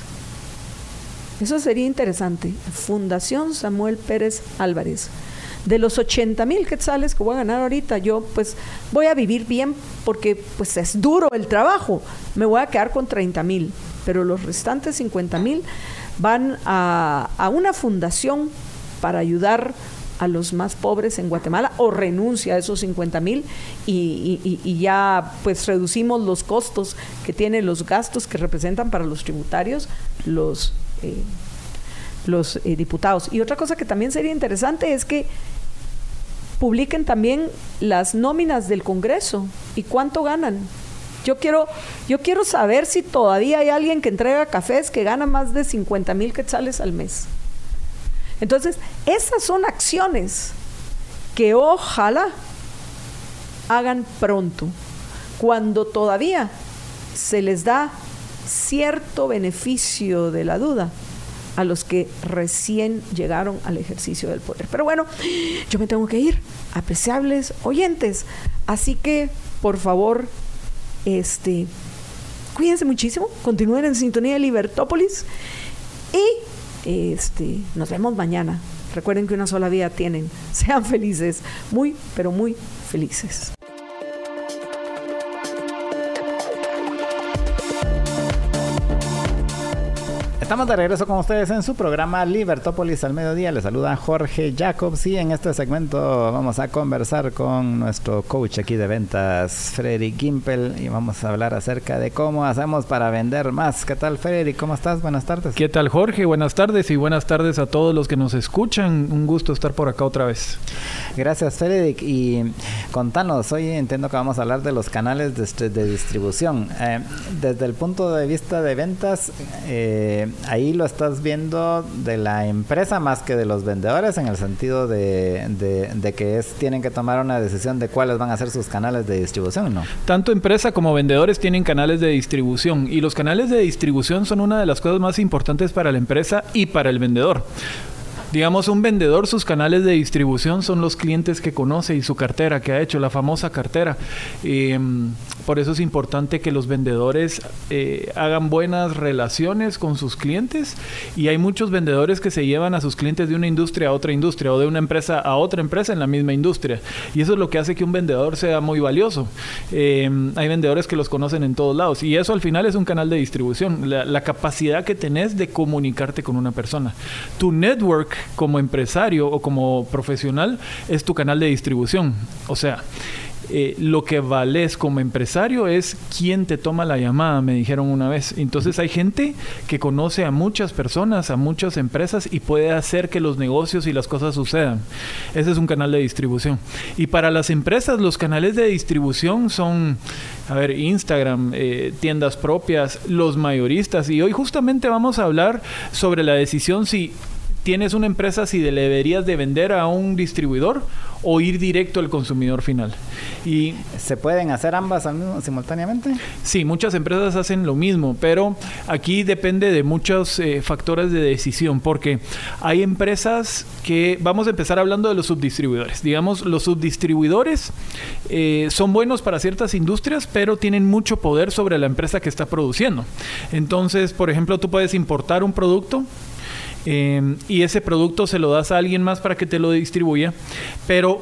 Eso sería interesante. Fundación Samuel Pérez Álvarez. De los ochenta mil quetzales que voy a ganar ahorita, yo pues voy a vivir bien porque pues es duro el trabajo. Me voy a quedar con treinta mil, pero los restantes cincuenta mil van a, a una fundación para ayudar a los más pobres en Guatemala, o renuncia a esos cincuenta mil y, y, y ya pues reducimos los costos que tienen los gastos que representan para los tributarios los, eh, los eh, diputados. Y otra cosa que también sería interesante es que publiquen también las nóminas del Congreso y cuánto ganan. Yo quiero, yo quiero saber si todavía hay alguien que entrega cafés que gana más de cincuenta mil quetzales al mes. Entonces, esas son acciones que ojalá hagan pronto, cuando todavía se les da cierto beneficio de la duda a los que recién llegaron al ejercicio del poder. Pero bueno, yo me tengo que ir, apreciables oyentes, así que por favor, este, cuídense muchísimo, continúen en sintonía de Libertópolis y este, nos vemos mañana. Recuerden que una sola vida tienen. Sean felices, muy, pero muy felices. Estamos de regreso con ustedes en su programa Libertópolis al mediodía. Les saluda Jorge Jacobs y en este segmento vamos a conversar con nuestro coach aquí de ventas, Frederick Gimpel, y vamos a hablar acerca de cómo hacemos para vender más. ¿Qué tal, Frederick? ¿Cómo estás? Buenas tardes. ¿Qué tal, Jorge? Buenas tardes y buenas tardes a todos los que nos escuchan. Un gusto estar por acá otra vez. Gracias, Frederick. Y contanos, hoy entiendo que vamos a hablar de los canales de, de distribución. Eh, desde el punto de vista de ventas, eh, ahí lo estás viendo de la empresa más que de los vendedores, en el sentido de, de, de que es, tienen que tomar una decisión de cuáles van a ser sus canales de distribución, ¿no? Tanto empresa como vendedores tienen canales de distribución, y los canales de distribución son una de las cosas más importantes para la empresa y para el vendedor. Digamos, un vendedor, sus canales de distribución son los clientes que conoce y su cartera que ha hecho, la famosa cartera. Eh, por eso es importante que los vendedores eh, hagan buenas relaciones con sus clientes, y hay muchos vendedores que se llevan a sus clientes de una industria a otra industria o de una empresa a otra empresa en la misma industria, y eso es lo que hace que un vendedor sea muy valioso. Eh, hay vendedores que los conocen en todos lados, y eso al final es un canal de distribución, la, la capacidad que tenés de comunicarte con una persona. Tu network como empresario o como profesional es tu canal de distribución. O sea, eh, lo que vales como empresario es quién te toma la llamada, me dijeron una vez. Entonces hay gente que conoce a muchas personas, a muchas empresas, y puede hacer que los negocios y las cosas sucedan. Ese es un canal de distribución. Y para las empresas, los canales de distribución son, a ver, Instagram, eh, tiendas propias, los mayoristas. Y hoy justamente vamos a hablar sobre la decisión si tienes una empresa, si deberías de vender a un distribuidor o ir directo al consumidor final. Y ¿se pueden hacer ambas al mismo, simultáneamente? Sí, muchas empresas hacen lo mismo, pero aquí depende de muchos eh, factores de decisión, porque hay empresas que, vamos a empezar hablando de los subdistribuidores. Digamos, los subdistribuidores eh, son buenos para ciertas industrias, pero tienen mucho poder sobre la empresa que está produciendo. Entonces, por ejemplo, tú puedes importar un producto, Eh, y ese producto se lo das a alguien más para que te lo distribuya, pero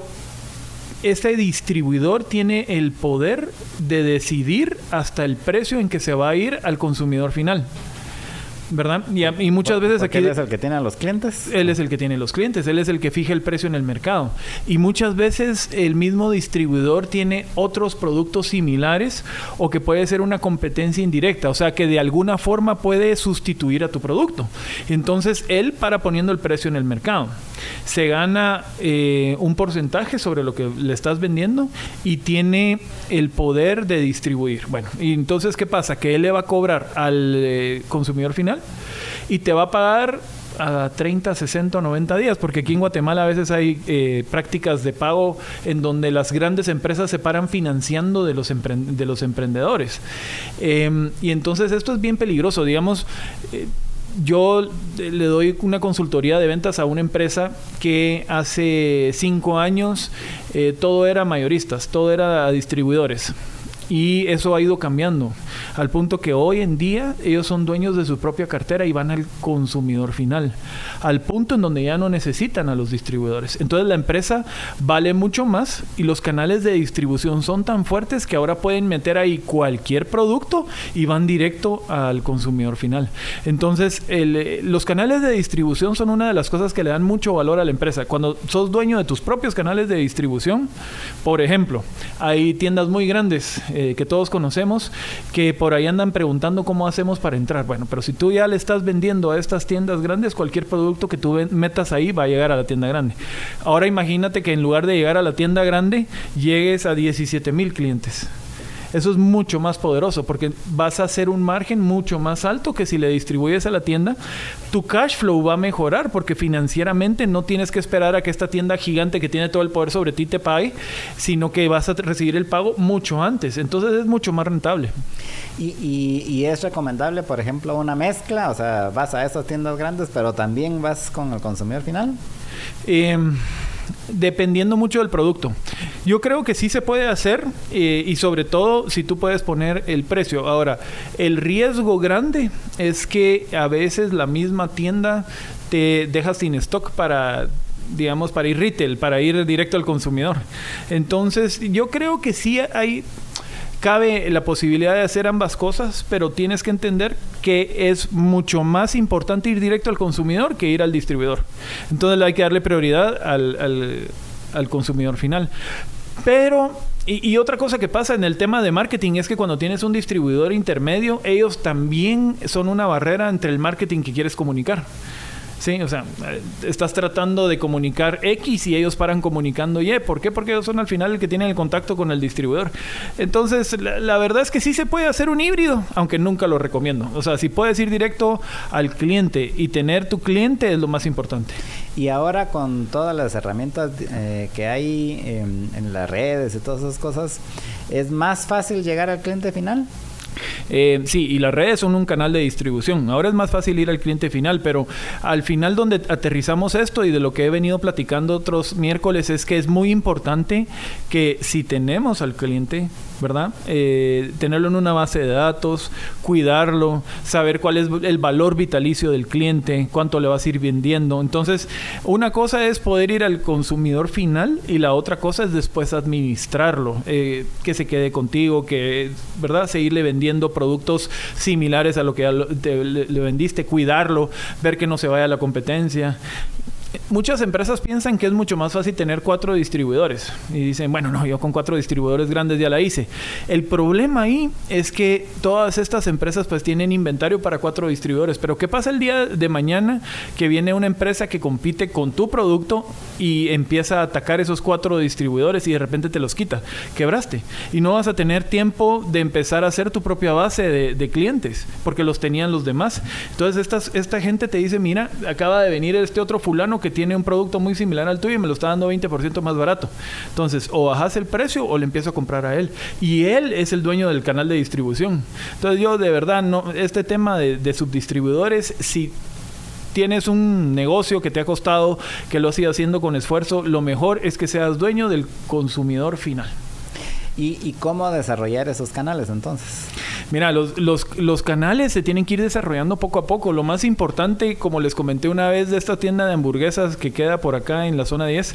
este distribuidor tiene el poder de decidir hasta el precio en que se va a ir al consumidor final, ¿verdad? Y, y muchas veces aquí... ¿Él es el que tiene a los clientes? Él es el que tiene los clientes, él es el que fija el precio en el mercado. Y muchas veces el mismo distribuidor tiene otros productos similares, o que puede ser una competencia indirecta, o sea que de alguna forma puede sustituir a tu producto. Entonces él para poniendo el precio en el mercado. Se gana eh, un porcentaje sobre lo que le estás vendiendo y tiene el poder de distribuir. Bueno, y entonces ¿qué pasa? Que él le va a cobrar al eh, consumidor final y te va a pagar a treinta, sesenta, noventa días, porque aquí en Guatemala a veces hay eh, prácticas de pago en donde las grandes empresas se paran financiando de los, empre- de los emprendedores. Eh, y entonces esto es bien peligroso, digamos... Eh, Yo le doy una consultoría de ventas a una empresa que hace cinco años eh, todo era mayoristas, todo era a distribuidores. Y eso ha ido cambiando, al punto que hoy en día ellos son dueños de su propia cartera y van al consumidor final, al punto en donde ya no necesitan a los distribuidores. Entonces la empresa vale mucho más y los canales de distribución son tan fuertes que ahora pueden meter ahí cualquier producto y van directo al consumidor final. Entonces el, los canales de distribución son una de las cosas que le dan mucho valor a la empresa. Cuando sos dueño de tus propios canales de distribución, por ejemplo, hay tiendas muy grandes eh, que todos conocemos, que por ahí andan preguntando cómo hacemos para entrar. Bueno, pero si tú ya le estás vendiendo a estas tiendas grandes, cualquier producto que tú metas ahí va a llegar a la tienda grande. Ahora imagínate que en lugar de llegar a la tienda grande, llegues a diecisiete mil clientes. Eso es mucho más poderoso porque vas a hacer un margen mucho más alto que si le distribuyes a la tienda. Tu cash flow va a mejorar porque financieramente no tienes que esperar a que esta tienda gigante que tiene todo el poder sobre ti te pague, sino que vas a recibir el pago mucho antes. Entonces es mucho más rentable. Y, y, y es recomendable, por ejemplo, una mezcla, o sea, vas a esas tiendas grandes, pero también vas con el consumidor final. Eh, dependiendo mucho del producto. Yo creo que sí se puede hacer eh, y sobre todo si tú puedes poner el precio. Ahora, el riesgo grande es que a veces la misma tienda te deja sin stock para, digamos, para ir retail, para ir directo al consumidor. Entonces, yo creo que sí hay... Cabe la posibilidad de hacer ambas cosas, pero tienes que entender que es mucho más importante ir directo al consumidor que ir al distribuidor. Entonces hay que darle prioridad al, al, al consumidor final. Pero, y, y otra cosa que pasa en el tema de marketing es que cuando tienes un distribuidor intermedio, ellos también son una barrera entre el marketing que quieres comunicar. Sí, o sea, estás tratando de comunicar X y ellos paran comunicando Y. ¿Por qué? Porque ellos son al final el que tienen el contacto con el distribuidor. Entonces, la, la verdad es que sí se puede hacer un híbrido, aunque nunca lo recomiendo. O sea, si puedes ir directo al cliente y tener tu cliente es lo más importante. Y ahora con todas las herramientas eh, que hay en, en las redes y todas esas cosas, ¿es más fácil llegar al cliente final? Eh, sí, y las redes son un canal de distribución. Ahora es más fácil ir al cliente final, pero al final donde aterrizamos esto y de lo que he venido platicando otros miércoles es que es muy importante que si tenemos al cliente, ¿verdad? Eh, tenerlo en una base de datos, cuidarlo, saber cuál es el valor vitalicio del cliente, cuánto le vas a ir vendiendo. Entonces, una cosa es poder ir al consumidor final y la otra cosa es después administrarlo, eh, que se quede contigo, que, ¿verdad? Seguirle vendiendo productos similares a lo que ya lo, te, le, le vendiste, cuidarlo, ver que no se vaya a la competencia. Muchas empresas piensan que es mucho más fácil tener cuatro distribuidores y dicen, bueno, no, yo con cuatro distribuidores grandes ya la hice. El problema ahí es que todas estas empresas pues tienen inventario para cuatro distribuidores, pero ¿qué pasa el día de mañana que viene una empresa que compite con tu producto y empieza a atacar esos cuatro distribuidores y de repente te los quita? Quebraste y no vas a tener tiempo de empezar a hacer tu propia base de, de clientes porque los tenían los demás. Entonces estas, esta gente te dice, mira, acaba de venir este otro fulano que tiene un producto muy similar al tuyo y me lo está dando veinte por ciento más barato. Entonces, o bajas el precio o le empiezo a comprar a él. Y él es el dueño del canal de distribución. Entonces, yo de verdad, no, este tema de, de subdistribuidores, si tienes un negocio que te ha costado, que lo has ido haciendo con esfuerzo, lo mejor es que seas dueño del consumidor final. ¿Y, y cómo desarrollar esos canales entonces? Mira, los, los, los canales se tienen que ir desarrollando poco a poco. Lo más importante, como les comenté una vez, de esta tienda de hamburguesas que queda por acá en la zona diez,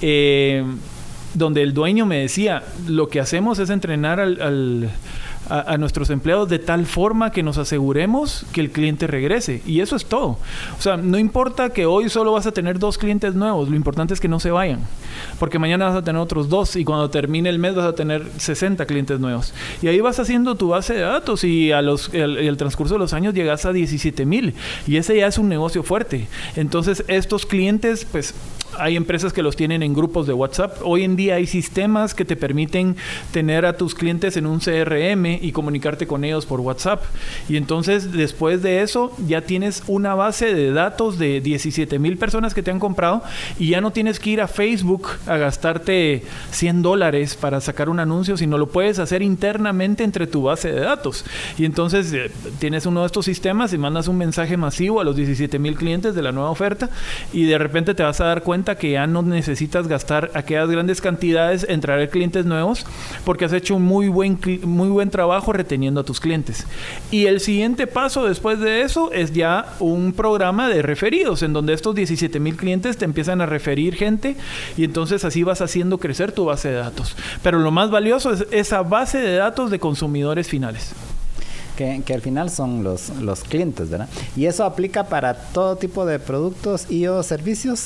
eh, donde el dueño me decía, lo que hacemos es entrenar al... al A, a nuestros empleados de tal forma que nos aseguremos que el cliente regrese. Y eso es todo. O sea, no importa que hoy solo vas a tener dos clientes nuevos. Lo importante es que no se vayan. Porque mañana vas a tener otros dos. Y cuando termine el mes vas a tener sesenta clientes nuevos. Y ahí vas haciendo tu base de datos. Y a los, el, el transcurso de los años llegas a diecisiete mil. Y ese ya es un negocio fuerte. Entonces, estos clientes, pues... Hay empresas que los tienen en grupos de WhatsApp. Hoy en día hay sistemas que te permiten tener a tus clientes en un C R M y comunicarte con ellos por WhatsApp. Y entonces, después de eso, ya tienes una base de datos de diecisiete mil personas que te han comprado y ya no tienes que ir a Facebook a gastarte cien dólares para sacar un anuncio, sino lo puedes hacer internamente entre tu base de datos. Y entonces, eh, tienes uno de estos sistemas y mandas un mensaje masivo a los diecisiete mil clientes de la nueva oferta y de repente te vas a dar cuenta que ya no necesitas gastar aquellas grandes cantidades en traer clientes nuevos porque has hecho un muy buen, muy buen trabajo reteniendo a tus clientes. Y el siguiente paso después de eso es ya un programa de referidos en donde estos diecisiete mil clientes te empiezan a referir gente y entonces así vas haciendo crecer tu base de datos. Pero lo más valioso es esa base de datos de consumidores finales. Que, que al final son los, los clientes, ¿verdad? ¿Y eso aplica para todo tipo de productos y o servicios?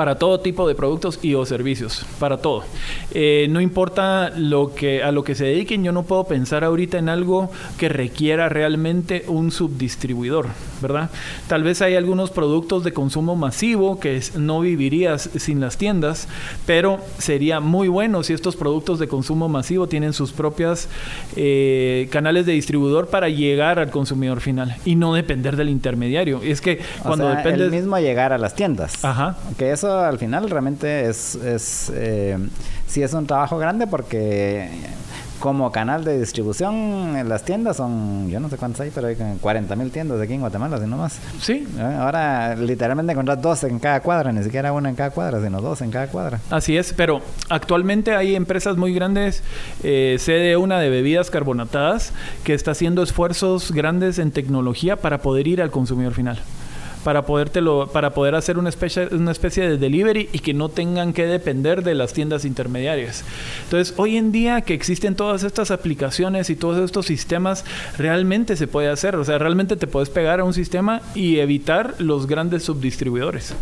para todo tipo de productos y o servicios, para todo. Eh, no importa lo que, a lo que se dediquen, yo no puedo pensar ahorita en algo que requiera realmente un subdistribuidor, ¿verdad? Tal vez hay algunos productos de consumo masivo que es, no vivirías sin las tiendas, pero sería muy bueno si estos productos de consumo masivo tienen sus propias eh, canales de distribuidor para llegar al consumidor final y no depender del intermediario. Es que cuando o sea, depende... el mismo llegar a las tiendas. Ajá. Que eso al final realmente es, es eh, sí es un trabajo grande porque como canal de distribución en las tiendas son, yo no sé cuántas hay, pero hay cuarenta mil tiendas aquí en Guatemala, si no más. Sí. Ahora literalmente encontrás dos en cada cuadra, ni siquiera una en cada cuadra, sino dos en cada cuadra. Así es, pero actualmente hay empresas muy grandes, eh, sé de una de bebidas carbonatadas que está haciendo esfuerzos grandes en tecnología para poder ir al consumidor final. Para podértelo, para poder hacer una especie, una especie de delivery y que no tengan que depender de las tiendas intermediarias. Entonces, hoy en día que existen todas estas aplicaciones y todos estos sistemas, realmente se puede hacer. O sea, realmente te puedes pegar a un sistema y evitar los grandes subdistribuidores.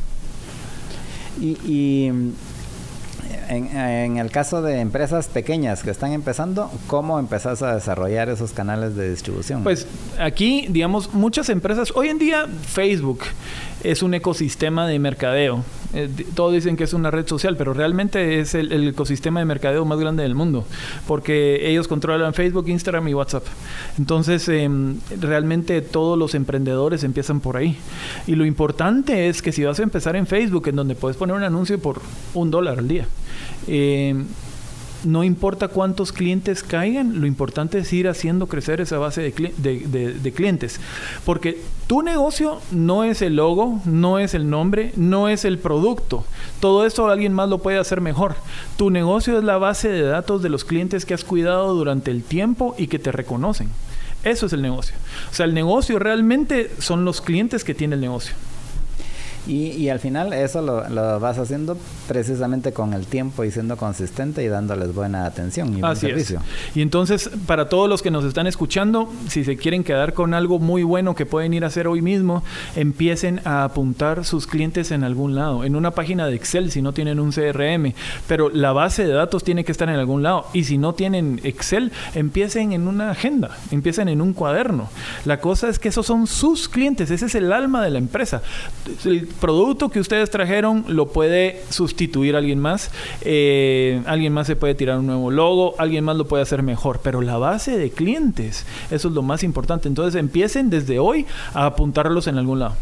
Y... y... En, en el caso de empresas pequeñas que están empezando, ¿cómo empezás a desarrollar esos canales de distribución? Pues aquí, digamos, muchas empresas, hoy en día Facebook es un ecosistema de mercadeo. Eh, todos dicen que es una red social, pero realmente es el, el ecosistema de mercadeo más grande del mundo, porque ellos controlan Facebook, Instagram y WhatsApp. Entonces, eh, realmente todos los emprendedores empiezan por ahí. Y lo importante es que si vas a empezar en Facebook, en donde puedes poner un anuncio por un dólar al día, eh, no importa cuántos clientes caigan, lo importante es ir haciendo crecer esa base de, cli- de, de, de clientes. Porque tu negocio no es el logo, no es el nombre, no es el producto. Todo eso alguien más lo puede hacer mejor. Tu negocio es la base de datos de los clientes que has cuidado durante el tiempo y que te reconocen. Eso es el negocio. O sea, el negocio realmente son los clientes que tiene el negocio. Y, y al final eso lo, lo vas haciendo precisamente con el tiempo y siendo consistente y dándoles buena atención y buen Así servicio. Es. Y entonces, para todos los que nos están escuchando, si se quieren quedar con algo muy bueno que pueden ir a hacer hoy mismo, empiecen a apuntar sus clientes en algún lado, en una página de Excel si no tienen un C R M, pero la base de datos tiene que estar en algún lado. Y si no tienen Excel, empiecen en una agenda, empiecen en un cuaderno. La cosa es que esos son sus clientes, ese es el alma de la empresa. El producto que ustedes trajeron lo puede sustituir alguien más, eh, alguien más se puede tirar un nuevo logo, alguien más lo puede hacer mejor, pero la base de clientes, eso es lo más importante. Entonces empiecen desde hoy a apuntarlos en algún lado.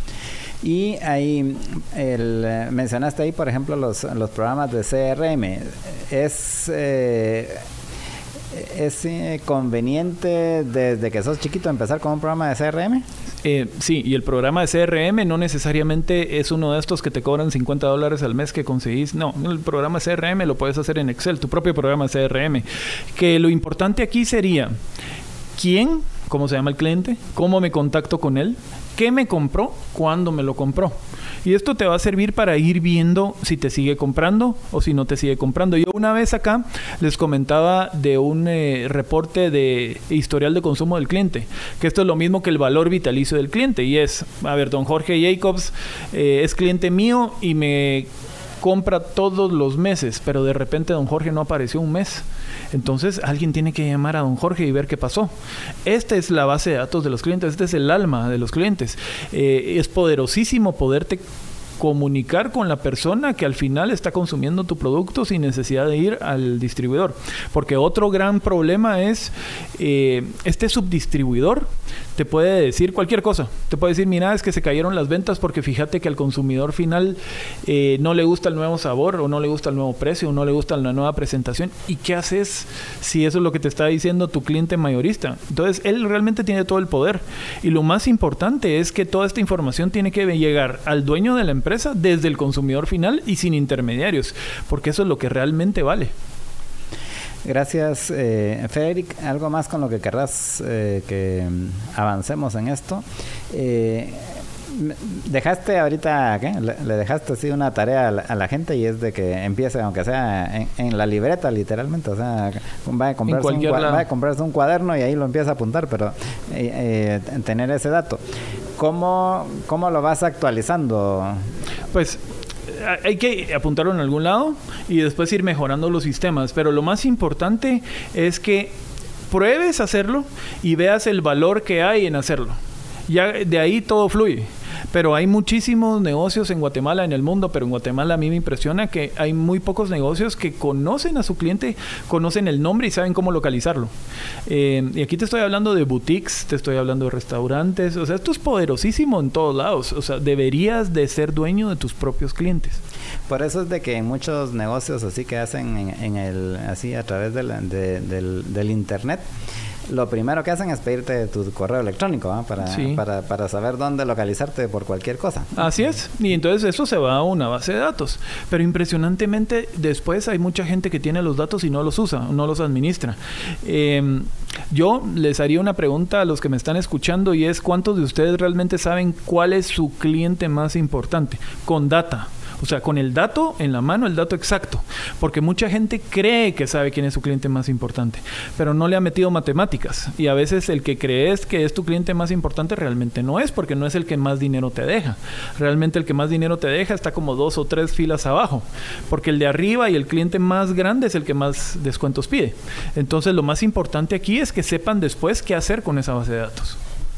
Y ahí el, mencionaste ahí, por ejemplo, los, los programas de C R M. Es... Eh, ¿Es eh, conveniente desde que sos chiquito empezar con un programa de C R M? Eh, sí, y el programa de C R M no necesariamente es uno de estos que te cobran cincuenta dólares al mes que conseguís. No, el programa de C R M lo puedes hacer en Excel, tu propio programa de C R M. Que lo importante aquí sería quién, cómo se llama el cliente, cómo me contacto con él, qué me compró, cuándo me lo compró. Y esto te va a servir para ir viendo si te sigue comprando o si no te sigue comprando. Yo una vez acá les comentaba de un eh, reporte de historial de consumo del cliente, que esto es lo mismo que el valor vitalicio del cliente. Y es, a ver, don Jorge Jacobs eh, es cliente mío y me compra todos los meses, pero de repente don Jorge no apareció un mes. Entonces alguien tiene que llamar a don Jorge y ver qué pasó. Esta es la base de datos de los clientes, este es el alma de los clientes. Eh, es poderosísimo poderte comunicar con la persona que al final está consumiendo tu producto sin necesidad de ir al distribuidor. Porque otro gran problema es eh, este subdistribuidor te puede decir cualquier cosa. Te puede decir, mira, es que se cayeron las ventas porque fíjate que al consumidor final eh, no le gusta el nuevo sabor o no le gusta el nuevo precio o no le gusta la nueva presentación. ¿Y qué haces si eso es lo que te está diciendo tu cliente mayorista? Entonces, él realmente tiene todo el poder. Y lo más importante es que toda esta información tiene que llegar al dueño de la empresa desde el consumidor final y sin intermediarios, porque eso es lo que realmente vale. Gracias, eh, Frederick. ¿Algo más con lo que querrás eh, que avancemos en esto? Eh, dejaste ahorita, ¿qué? Le, le dejaste así una tarea a la, a la gente y es de que empiece, aunque sea en, en la libreta, literalmente. O sea, va a, comprarse un, va a comprarse un cuaderno y ahí lo empieza a apuntar, pero eh, eh, tener ese dato. ¿Cómo, cómo lo vas actualizando? Pues hay que apuntarlo en algún lado y después ir mejorando los sistemas, pero lo más importante es que pruebes hacerlo y veas el valor que hay en hacerlo. Ya de ahí todo fluye. Pero hay muchísimos negocios en Guatemala, en el mundo, pero en Guatemala a mí me impresiona que hay muy pocos negocios que conocen a su cliente, conocen el nombre y saben cómo localizarlo. Eh, y aquí te estoy hablando de boutiques, te estoy hablando de restaurantes, o sea, esto es poderosísimo en todos lados. O sea, deberías de ser dueño de tus propios clientes. Por eso es de que muchos negocios así que hacen en, en el, así a través de la, de, del, del internet, lo primero que hacen es pedirte tu correo electrónico, ¿eh? para, sí. para, para saber dónde localizarte por cualquier cosa. Así es. Y entonces eso se va a una base de datos. Pero impresionantemente después hay mucha gente que tiene los datos y no los usa, no los administra. Eh, yo les haría una pregunta a los que me están escuchando y es: ¿cuántos de ustedes realmente saben cuál es su cliente más importante? Con data. O sea, con el dato en la mano, el dato exacto. Porque mucha gente cree que sabe quién es su cliente más importante, pero no le ha metido matemáticas. Y a veces el que crees que es tu cliente más importante realmente no es, porque no es el que más dinero te deja. Realmente el que más dinero te deja está como dos o tres filas abajo. Porque el de arriba y el cliente más grande es el que más descuentos pide. Entonces lo más importante aquí es que sepan después qué hacer con esa base de datos.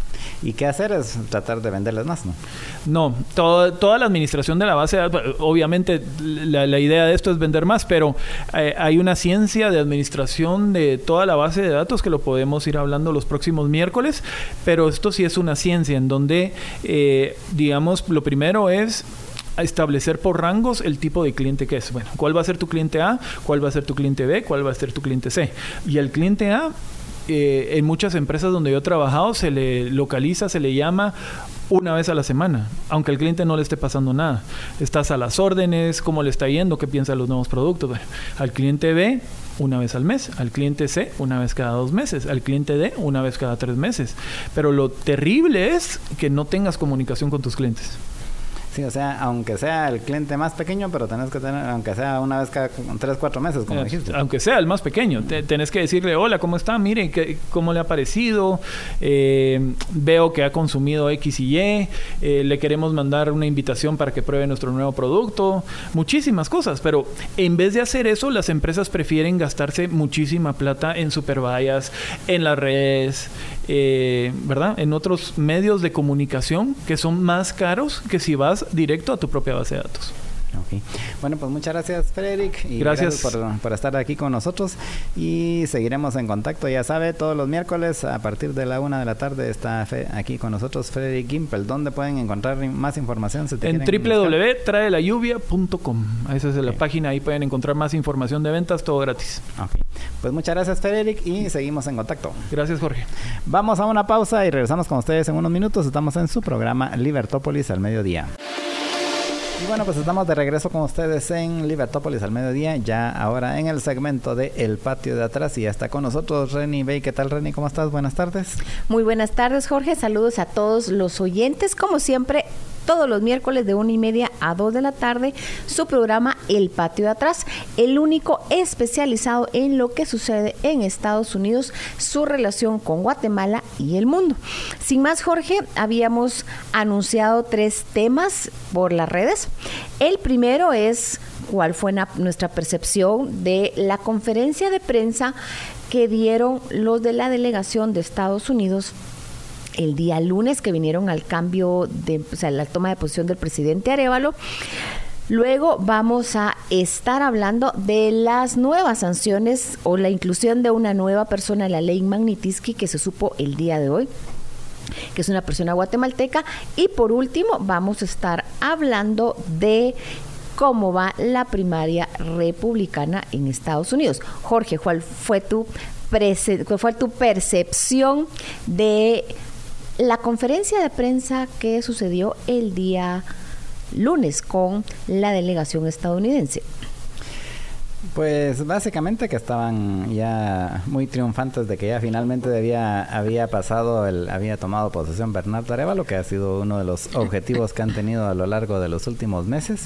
¿Y qué hacer? Es tratar de venderles más, ¿no? No, todo, toda la administración de la base de datos, obviamente la, la idea de esto es vender más, pero eh, hay una ciencia de administración de toda la base de datos que lo podemos ir hablando los próximos miércoles, pero esto sí es una ciencia en donde, eh, digamos, lo primero es establecer por rangos el tipo de cliente que es. Bueno, ¿cuál va a ser tu cliente A? ¿Cuál va a ser tu cliente B? ¿Cuál va a ser tu cliente C? Y el cliente A, Eh, en muchas empresas donde yo he trabajado, se le localiza, se le llama una vez a la semana, aunque al cliente no le esté pasando nada. Estás a las órdenes, cómo le está yendo, qué piensa de los nuevos productos. Bueno, al cliente B, una vez al mes. Al cliente C, una vez cada dos meses. Al cliente D, una vez cada tres meses. Pero lo terrible es que no tengas comunicación con tus clientes. Sí, o sea, aunque sea el cliente más pequeño, pero tenés que tener, aunque sea una vez cada tres, cuatro meses, como eh, dijiste. Aunque sea el más pequeño, te, tenés que decirle: hola, ¿cómo está? Mire, ¿qué, ¿cómo le ha parecido? Eh, veo que ha consumido X y Y, eh, le queremos mandar una invitación para que pruebe nuestro nuevo producto, muchísimas cosas. Pero en vez de hacer eso, las empresas prefieren gastarse muchísima plata en supervallas, en las redes, eh, ¿verdad? En otros medios de comunicación que son más caros que si vas directo a tu propia base de datos. Okay. Bueno, pues muchas gracias, Frederick. Y gracias, gracias por, por estar aquí con nosotros. Y seguiremos en contacto. Ya sabe, todos los miércoles a partir de la una de la tarde está fe, aquí con nosotros Frederick Gimpel. ¿Dónde pueden encontrar más información? Si te en doble u doble u doble u punto trae la lluvia punto com. Esa es okay. La página. Ahí pueden encontrar más información de ventas, todo gratis. Okay. Pues muchas gracias, Frederick, y seguimos en contacto. Gracias, Jorge. Vamos a una pausa y regresamos con ustedes en unos minutos. Estamos en su programa Libertópolis al mediodía. Y bueno, pues estamos de regreso con ustedes en Libertópolis al mediodía, ya ahora en el segmento de El Patio de Atrás, y ya está con nosotros Reni Bey. ¿Qué tal, Reni? ¿Cómo estás? Buenas tardes. Muy buenas tardes, Jorge. Saludos a todos los oyentes. Como siempre, todos los miércoles de una y media a dos de la tarde, su programa El Patio de Atrás, el único especializado en lo que sucede en Estados Unidos, su relación con Guatemala y el mundo. Sin más, Jorge, habíamos anunciado tres temas por las redes. El primero es cuál fue na- nuestra percepción de la conferencia de prensa que dieron los de la delegación de Estados Unidos el día lunes, que vinieron al cambio de, o sea, la toma de posición del presidente Arévalo. Luego vamos a estar hablando de las nuevas sanciones o la inclusión de una nueva persona en la ley Magnitsky que se supo el día de hoy, que es una persona guatemalteca. Y por último vamos a estar hablando de cómo va la primaria republicana en Estados Unidos. Jorge, ¿cuál fue tu, prese- cuál fue tu percepción de la conferencia de prensa que sucedió el día lunes con la delegación estadounidense? Pues básicamente que estaban ya muy triunfantes de que ya finalmente debía, había pasado, el, había tomado posesión Bernardo Arévalo, que ha sido uno de los objetivos que han tenido a lo largo de los últimos meses.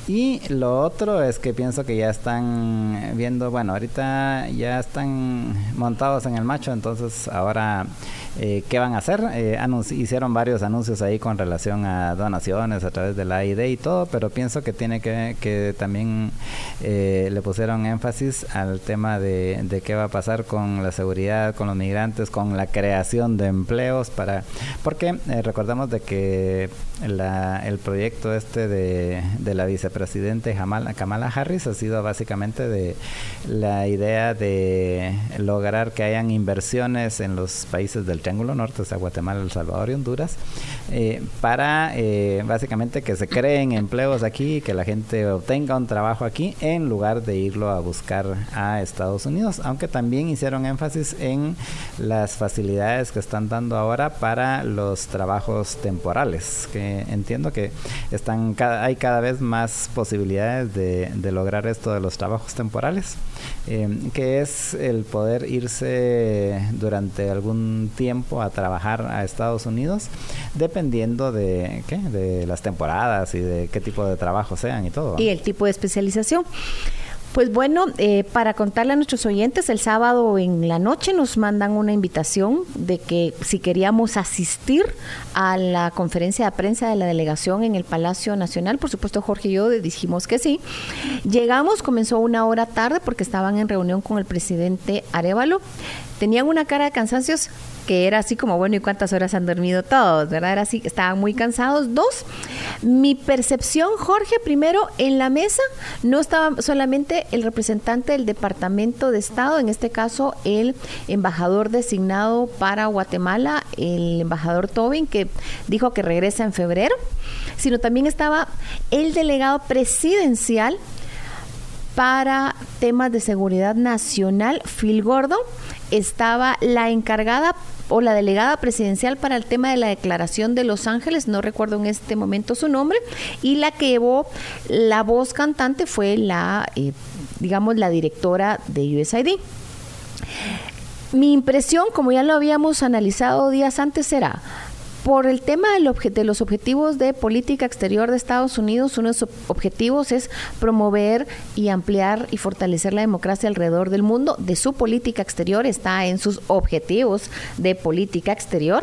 Y lo otro es que pienso que ya están viendo, bueno, ahorita ya están montados en el macho, entonces ahora eh, ¿qué van a hacer? Eh, anunci- hicieron varios anuncios ahí con relación a donaciones a través de la A I D y todo, pero pienso que tiene que, que también eh, le pusieron énfasis al tema de, de qué va a pasar con la seguridad, con los migrantes, con la creación de empleos, para porque eh, recordamos de que la, el proyecto este de, de la vicepresidente Kamala, Kamala Harris ha sido básicamente de la idea de lograr que hayan inversiones en los países del Triángulo Norte, o sea, Guatemala, El Salvador y Honduras, eh, para eh, básicamente que se creen empleos aquí, que la gente obtenga un trabajo aquí en lugar de ir a buscar a Estados Unidos, aunque también hicieron énfasis en las facilidades que están dando ahora para los trabajos temporales, que entiendo que están cada, hay cada vez más posibilidades de, de lograr esto de los trabajos temporales, eh, que es el poder irse durante algún tiempo a trabajar a Estados Unidos, dependiendo de, ¿qué? de las temporadas y de qué tipo de trabajo sean y todo. Y el tipo de especialización. Pues bueno, eh, para contarle a nuestros oyentes, el sábado en la noche nos mandan una invitación de que si queríamos asistir a la conferencia de prensa de la delegación en el Palacio Nacional. Por supuesto, Jorge y yo dijimos que sí. Llegamos, comenzó una hora tarde porque estaban en reunión con el presidente Arévalo. Tenían una cara de cansancios que era así como, bueno, ¿y cuántas horas han dormido todos? ¿Verdad? Era así, estaban muy cansados. Dos, mi percepción, Jorge, primero, en la mesa no estaba solamente el representante del Departamento de Estado, en este caso el embajador designado para Guatemala, el embajador Tobin, que dijo que regresa en febrero, sino también estaba el delegado presidencial para temas de seguridad nacional, Phil Gordon, estaba la encargada o la delegada presidencial para el tema de la declaración de Los Ángeles, no recuerdo en este momento su nombre, y la que llevó la voz cantante fue la, eh, digamos, la directora de U S A I D. Mi impresión, como ya lo habíamos analizado días antes, era por el tema del obje- de los objetivos de política exterior de Estados Unidos. Uno de sus objetivos es promover y ampliar y fortalecer la democracia alrededor del mundo. De su política exterior está en sus objetivos de política exterior.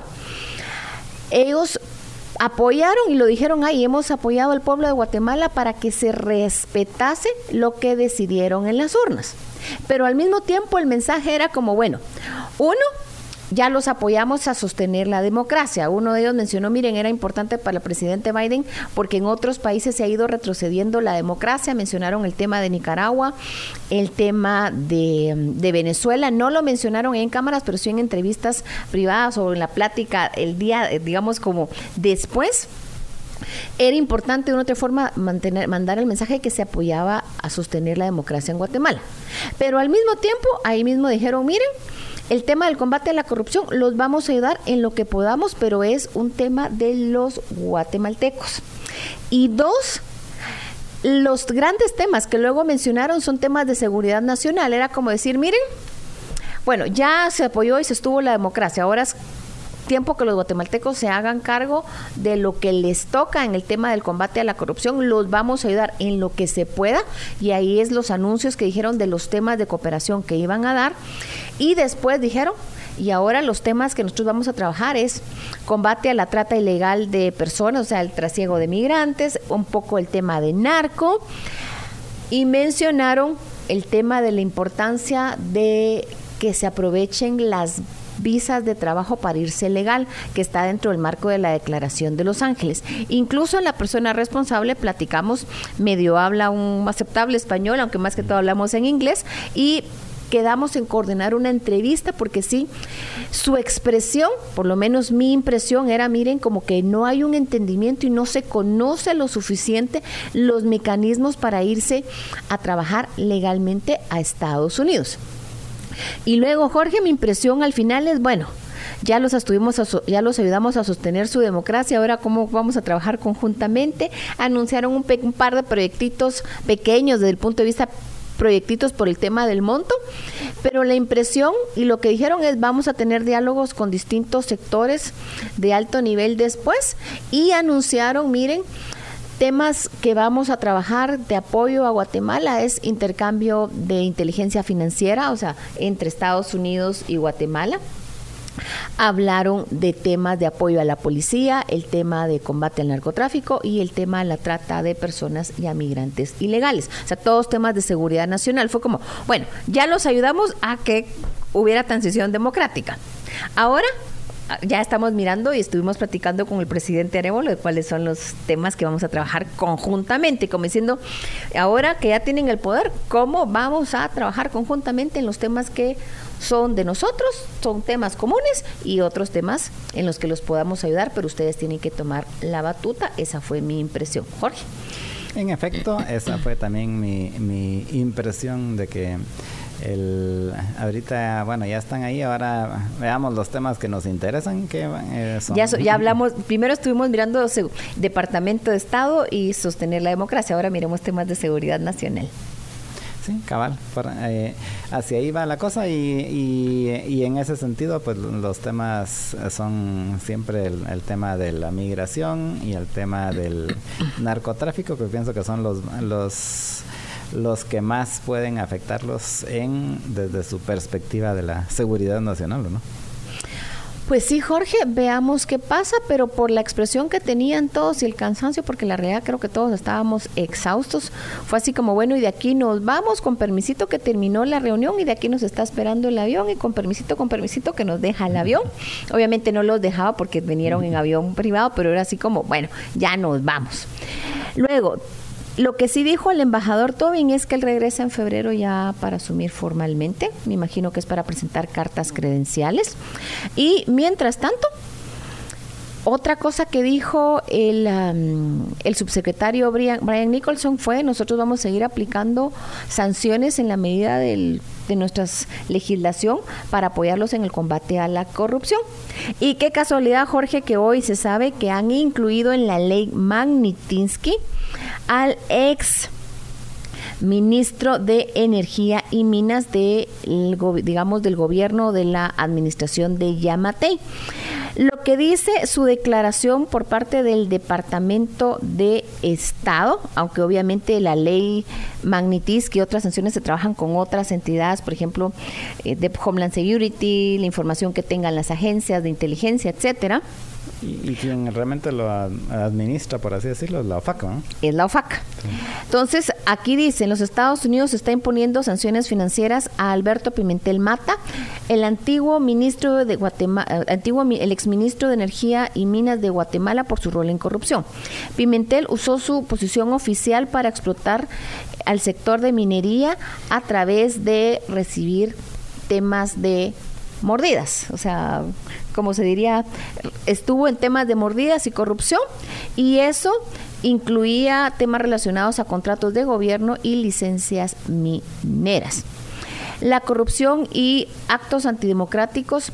Ellos apoyaron y lo dijeron ahí, hemos apoyado al pueblo de Guatemala para que se respetase lo que decidieron en las urnas. Pero al mismo tiempo el mensaje era como, bueno, uno, ya los apoyamos a sostener la democracia. Uno de ellos mencionó, miren, era importante para el presidente Biden porque en otros países se ha ido retrocediendo la democracia. Mencionaron el tema de Nicaragua, el tema de, de Venezuela. No lo mencionaron en cámaras, pero sí en entrevistas privadas o en la plática el día, digamos, como después. Era importante de una otra forma mantener, mandar el mensaje que se apoyaba a sostener la democracia en Guatemala. Pero al mismo tiempo, ahí mismo dijeron, miren, el tema del combate a la corrupción los vamos a ayudar en lo que podamos, pero es un tema de los guatemaltecos. Y dos, los grandes temas que luego mencionaron son temas de seguridad nacional. Era como decir, miren, bueno, ya se apoyó y se estuvo la democracia, ahora es tiempo que los guatemaltecos se hagan cargo de lo que les toca en el tema del combate a la corrupción. Los vamos a ayudar en lo que se pueda, y ahí es los anuncios que dijeron de los temas de cooperación que iban a dar, y después dijeron, y ahora los temas que nosotros vamos a trabajar es combate a la trata ilegal de personas, o sea, el trasiego de migrantes, un poco el tema de narco, y mencionaron el tema de la importancia de que se aprovechen las visas de trabajo para irse legal, que está dentro del marco de la Declaración de Los Ángeles. Incluso la persona responsable, platicamos, medio habla un aceptable español, aunque más que todo hablamos en inglés, y quedamos en coordinar una entrevista porque sí, su expresión, por lo menos mi impresión era, miren, como que no hay un entendimiento y no se conoce lo suficiente los mecanismos para irse a trabajar legalmente a Estados Unidos. Y luego, Jorge, mi impresión al final es, bueno, ya los estuvimos a, ya los ayudamos a sostener su democracia, ahora cómo vamos a trabajar conjuntamente. Anunciaron un, pe- un par de proyectitos pequeños desde el punto de vista proyectitos por el tema del monto, pero la impresión y lo que dijeron es vamos a tener diálogos con distintos sectores de alto nivel después, y anunciaron, miren, temas que vamos a trabajar de apoyo a Guatemala es intercambio de inteligencia financiera, o sea, entre Estados Unidos y Guatemala. Hablaron de temas de apoyo a la policía, el tema de combate al narcotráfico y el tema de la trata de personas y a migrantes ilegales. O sea, todos temas de seguridad nacional. Fue como, bueno, ya los ayudamos a que hubiera transición democrática. Ahora ya estamos mirando y estuvimos platicando con el presidente Arevalo de cuáles son los temas que vamos a trabajar conjuntamente, como diciendo, ahora que ya tienen el poder, ¿cómo vamos a trabajar conjuntamente en los temas que son de nosotros, son temas comunes y otros temas en los que los podamos ayudar, pero ustedes tienen que tomar la batuta? Esa fue mi impresión. Jorge. En efecto, esa fue también mi, mi impresión de que el, ahorita, bueno, ya están ahí, ahora veamos los temas que nos interesan. Que, eh, son. Ya, ya hablamos, primero estuvimos mirando Departamento de Estado y sostener la democracia, ahora miremos temas de seguridad nacional. Sí, cabal, por, eh, hacia ahí va la cosa, y, y, y en ese sentido pues los temas son siempre el, el tema de la migración y el tema del narcotráfico, que pienso que son los los los que más pueden afectarlos en desde su perspectiva de la seguridad nacional, ¿no? Pues sí, Jorge, veamos qué pasa, pero por la expresión que tenían todos y el cansancio, porque la realidad creo que todos estábamos exhaustos, fue así como, bueno, y de aquí nos vamos, con permisito que terminó la reunión, y de aquí nos está esperando el avión, y con permisito, con permisito que nos deja el avión. Obviamente no los dejaba porque vinieron en avión privado, pero era así como, bueno, ya nos vamos. Luego, lo que sí dijo el embajador Tobin es que él regresa en febrero ya para asumir formalmente. Me imagino que es para presentar cartas credenciales. Y mientras tanto, otra cosa que dijo el, um, el subsecretario Brian, Brian Nicholson fue: nosotros vamos a seguir aplicando sanciones en la medida del, de nuestra legislación para apoyarlos en el combate a la corrupción. Y qué casualidad, Jorge, que hoy se sabe que han incluido en la ley Magnitsky al ex ministro de Energía y Minas de, digamos, del gobierno de la administración de Yamatei. Lo que dice su declaración por parte del Departamento de Estado, aunque obviamente la ley Magnitsky y otras sanciones se trabajan con otras entidades, por ejemplo, eh, de Homeland Security, la información que tengan las agencias de inteligencia, etcétera. Y, y quien realmente lo administra, por así decirlo, es la OFAC, ¿no? Es la OFAC. Sí. Entonces, aquí dice, en los Estados Unidos se está imponiendo sanciones financieras a Alberto Pimentel Mata, el antiguo ministro de Guatemala, antiguo el exministro de Energía y Minas de Guatemala, por su rol en corrupción. Pimentel usó su posición oficial para explotar al sector de minería a través de recibir temas de mordidas, o sea, como se diría, estuvo en temas de mordidas y corrupción, y eso incluía temas relacionados a contratos de gobierno y licencias mineras. La corrupción y actos antidemocráticos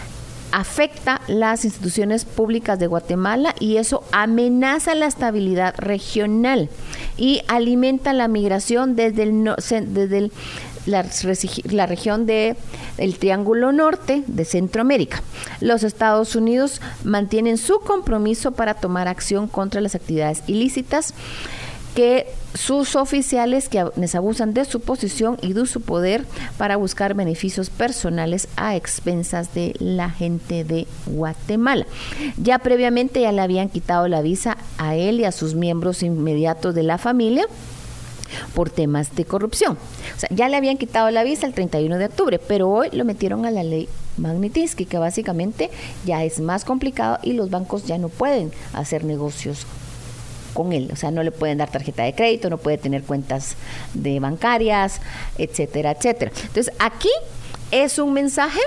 afecta las instituciones públicas de Guatemala, y eso amenaza la estabilidad regional y alimenta la migración desde el, no, desde el La, la región de el Triángulo Norte de Centroamérica. Los Estados Unidos mantienen su compromiso para tomar acción contra las actividades ilícitas que sus oficiales quienes abusan de su posición y de su poder para buscar beneficios personales a expensas de la gente de Guatemala. Ya previamente ya le habían quitado la visa a él y a sus miembros inmediatos de la familia por temas de corrupción. O sea, ya le habían quitado la visa el treinta y uno de octubre, pero hoy lo metieron a la ley Magnitsky, que básicamente ya es más complicado y los bancos ya no pueden hacer negocios con él. O sea, no le pueden dar tarjeta de crédito, no puede tener cuentas de bancarias, etcétera, etcétera. Entonces, aquí es un mensaje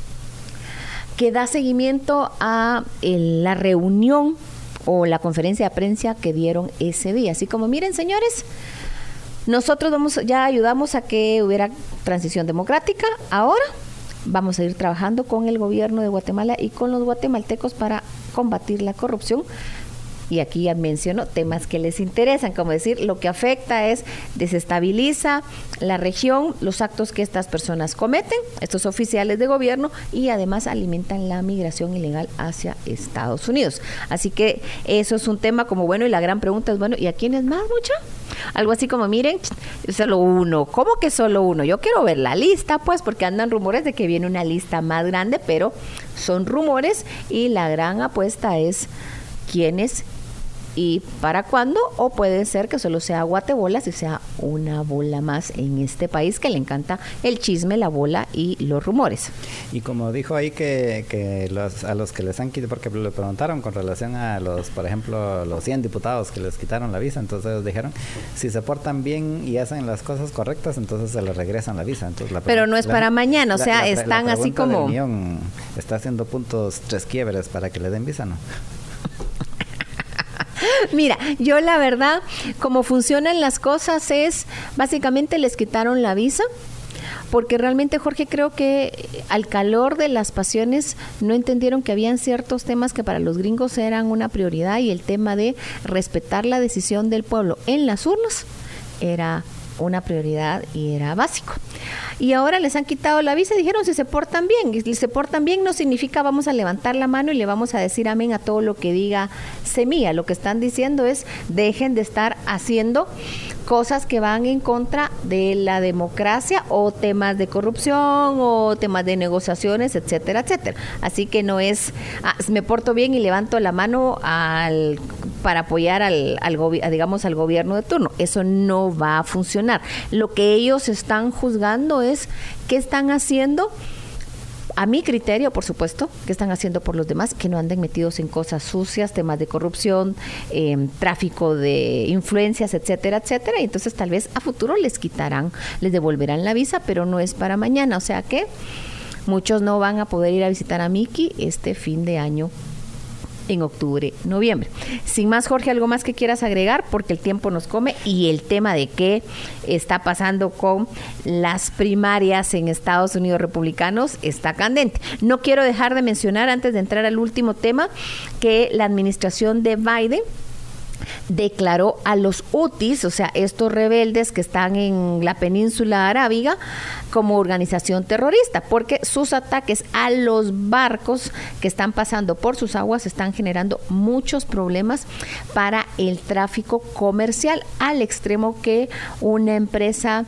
que da seguimiento a el, la reunión o la conferencia de prensa que dieron ese día. Así como, miren, señores, nosotros vamos, ya ayudamos a que hubiera transición democrática. Ahora vamos a ir trabajando con el gobierno de Guatemala y con los guatemaltecos para combatir la corrupción, y aquí ya menciono temas que les interesan, como decir, lo que afecta es desestabiliza la región, los actos que estas personas cometen, estos oficiales de gobierno, y además alimentan la migración ilegal hacia Estados Unidos. Así que eso es un tema como bueno, y la gran pregunta es, bueno, ¿y a quién es más, mucha? Algo así como, miren, solo uno. ¿Cómo que solo uno? Yo quiero ver la lista, pues, porque andan rumores de que viene una lista más grande, pero son rumores, y la gran apuesta es quiénes y para cuándo, o puede ser que solo sea guatebolas y sea una bola más en este país que le encanta el chisme, la bola y los rumores. Y como dijo ahí que, que los, a los que les han quitado, porque le preguntaron con relación a los, por ejemplo, los cien diputados que les quitaron la visa, entonces ellos dijeron, si se portan bien y hacen las cosas correctas, entonces se les regresan la visa. Entonces, la Pero no es la, para mañana, o la, sea, la, están la así como... Millón está haciendo puntos tres quiebres para que le den visa, ¿no? Mira, yo la verdad, como funcionan las cosas es, básicamente les quitaron la visa, porque realmente, Jorge, creo que al calor de las pasiones no entendieron que habían ciertos temas que para los gringos eran una prioridad, y el tema de respetar la decisión del pueblo en las urnas era una prioridad y era básico. Y ahora les han quitado la visa y dijeron, si se portan bien. Y si se portan bien no significa vamos a levantar la mano y le vamos a decir amén a todo lo que diga Semilla. Lo que están diciendo es, dejen de estar haciendo cosas que van en contra de la democracia, o temas de corrupción, o temas de negociaciones, etcétera, etcétera. Así que no es, ah, me porto bien y levanto la mano al, para apoyar al, al gobi- digamos, al gobierno de turno. Eso no va a funcionar. Lo que ellos están juzgando es qué están haciendo, a mi criterio, por supuesto, que están haciendo por los demás, que no anden metidos en cosas sucias, temas de corrupción, eh, tráfico de influencias, etcétera, etcétera. Y entonces tal vez a futuro les quitarán, les devolverán la visa, pero no es para mañana. O sea que muchos no van a poder ir a visitar a Miki este fin de año, en octubre, noviembre. Sin más, Jorge, ¿algo más que quieras agregar? Porque el tiempo nos come, y el tema de qué está pasando con las primarias en Estados Unidos republicanos está candente. No quiero dejar de mencionar, antes de entrar al último tema, que la administración de Biden declaró a los hutis, o sea, estos rebeldes que están en la península arábiga, como organización terrorista, porque sus ataques a los barcos que están pasando por sus aguas están generando muchos problemas para el tráfico comercial, al extremo que una empresa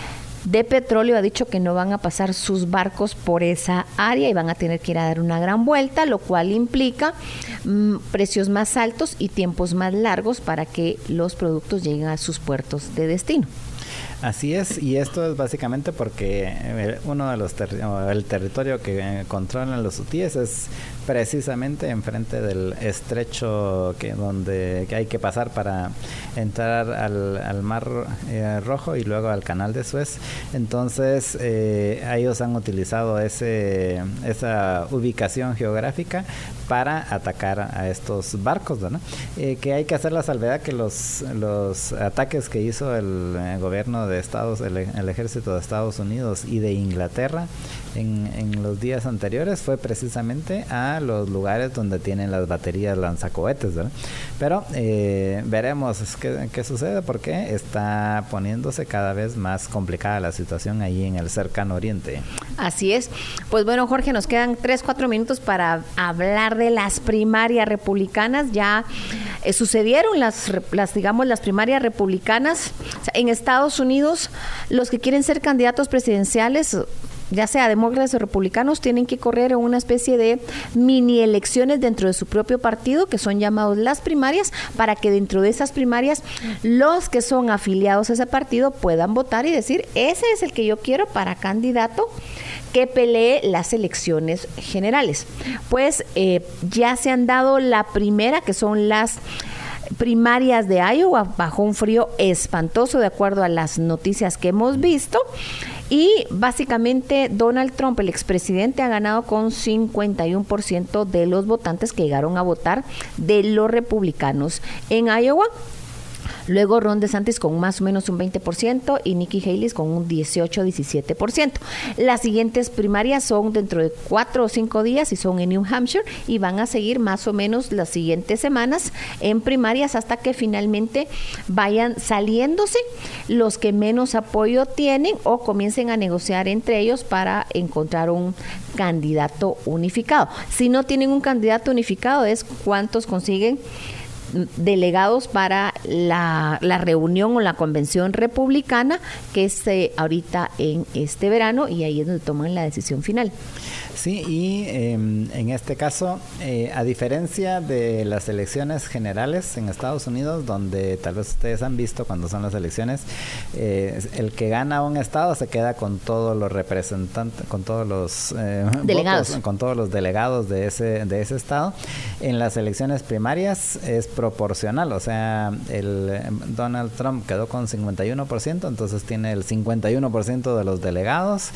de petróleo ha dicho que no van a pasar sus barcos por esa área y van a tener que ir a dar una gran vuelta, lo cual implica mmm, precios más altos y tiempos más largos para que los productos lleguen a sus puertos de destino. Así es, y esto es básicamente porque uno de los ter- el territorio que controlan los hutíes es precisamente enfrente del estrecho que donde que hay que pasar para entrar al, al mar eh, Rojo y luego al canal de Suez. Entonces eh, ellos han utilizado ese esa ubicación geográfica para atacar a estos barcos, ¿no? Eh, que hay que hacer la salvedad que los los ataques que hizo el, el gobierno de Estados el, el ejército de Estados Unidos y de Inglaterra en, en los días anteriores fue precisamente a los lugares donde tienen las baterías lanzacohetes, ¿verdad? Pero eh, veremos qué, qué sucede, porque está poniéndose cada vez más complicada la situación ahí en el cercano oriente. Así es. Pues bueno, Jorge, nos quedan tres, cuatro minutos para hablar de las primarias republicanas. Ya eh, sucedieron las, las, digamos, las primarias republicanas. O sea, en Estados Unidos, los que quieren ser candidatos presidenciales, ya sea demócratas o republicanos, tienen que correr en una especie de mini elecciones dentro de su propio partido, que son llamados las primarias, para que dentro de esas primarias los que son afiliados a ese partido puedan votar y decir, ese es el que yo quiero para candidato que pelee las elecciones generales. Pues eh, ya se han dado la primera, que son las primarias de Iowa, bajo un frío espantoso, de acuerdo a las noticias que hemos visto. Y básicamente Donald Trump, el expresidente, ha ganado con cincuenta y uno por ciento de los votantes que llegaron a votar de los republicanos en Iowa. Luego Ron DeSantis con más o menos un veinte por ciento y Nikki Haley con un dieciocho a diecisiete por ciento. Las siguientes primarias son dentro de cuatro o cinco días y son en New Hampshire y van a seguir más o menos las siguientes semanas en primarias hasta que finalmente vayan saliéndose los que menos apoyo tienen o comiencen a negociar entre ellos para encontrar un candidato unificado. Si no tienen un candidato unificado es cuántos consiguen delegados para la, la reunión o la convención republicana que es eh, ahorita en este verano y ahí es donde toman la decisión final. Sí, y eh, en este caso, eh, a diferencia de las elecciones generales en Estados Unidos, donde tal vez ustedes han visto cuando son las elecciones, eh, el que gana un estado se queda con todos los representantes, con todos los eh, delegados, votos, con todos los delegados de ese de ese estado. En las elecciones primarias es proporcional, o sea, el Donald Trump quedó con cincuenta y uno por ciento, entonces tiene el cincuenta y uno por ciento de los delegados.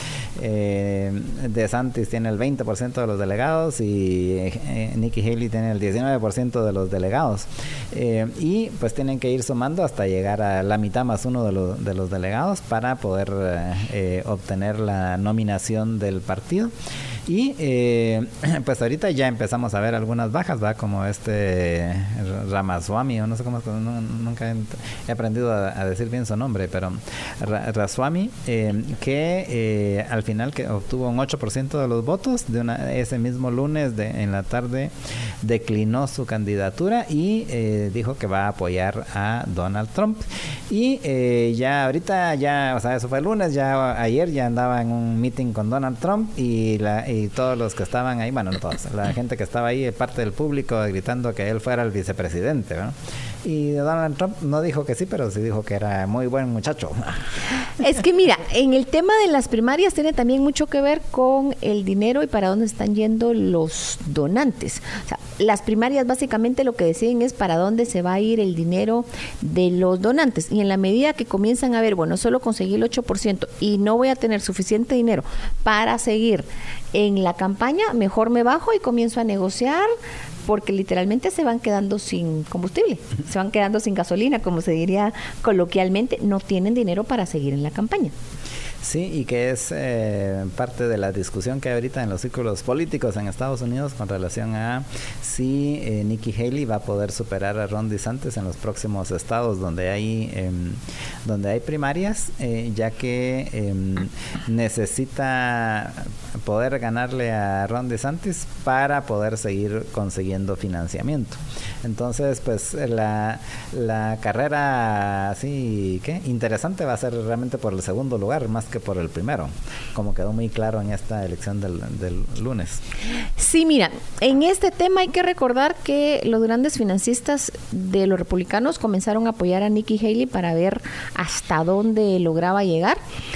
Eh, DeSantis tiene el veinte por ciento de los delegados y eh, Nikki Haley tiene el diecinueve por ciento de los delegados. Eh, y pues tienen que ir sumando hasta llegar a la mitad más uno de, lo, de los delegados para poder eh, obtener la nominación del partido. Y eh, pues ahorita ya empezamos a ver algunas bajas, ¿va? Como este Ramaswamy, o no sé cómo, no, nunca he aprendido a, a decir bien su nombre, pero Ramaswamy, eh, que eh, al final que obtuvo un ocho por ciento de los votos, de una, ese mismo lunes de, en la tarde declinó su candidatura y eh, dijo que va a apoyar a Donald Trump. Y eh, ya ahorita, ya, o sea, eso fue el lunes, ya ayer ya andaba en un meeting con Donald Trump y la y todos los que estaban ahí, bueno, no todos, la gente que estaba ahí, parte del público gritando que él fuera el vicepresidente, ¿no? Y Donald Trump no dijo que sí, pero sí dijo que era muy buen muchacho. Es que mira, en el tema de las primarias tiene también mucho que ver con el dinero y para dónde están yendo los donantes. O sea, las primarias básicamente lo que deciden es para dónde se va a ir el dinero de los donantes. Y en la medida que comienzan a ver, bueno, solo conseguí el ocho por ciento y no voy a tener suficiente dinero para seguir en la campaña, mejor me bajo y comienzo a negociar, porque literalmente se van quedando sin combustible, se van quedando sin gasolina, como se diría coloquialmente, no tienen dinero para seguir en la campaña. Sí, y que es eh, parte de la discusión que hay ahorita en los círculos políticos en Estados Unidos con relación a si eh, Nikki Haley va a poder superar a Ron DeSantis en los próximos estados donde hay eh, donde hay primarias, eh, ya que eh, necesita poder ganarle a Ron DeSantis para poder seguir consiguiendo financiamiento. Entonces, pues la, la carrera así, ¿qué? Interesante va a ser realmente por el segundo lugar, más que por el primero, como quedó muy claro en esta elección del, del lunes. Sí, mira, en este tema hay que recordar que los grandes financistas de los republicanos comenzaron a apoyar a Nikki Haley para ver hasta dónde lograba llegar.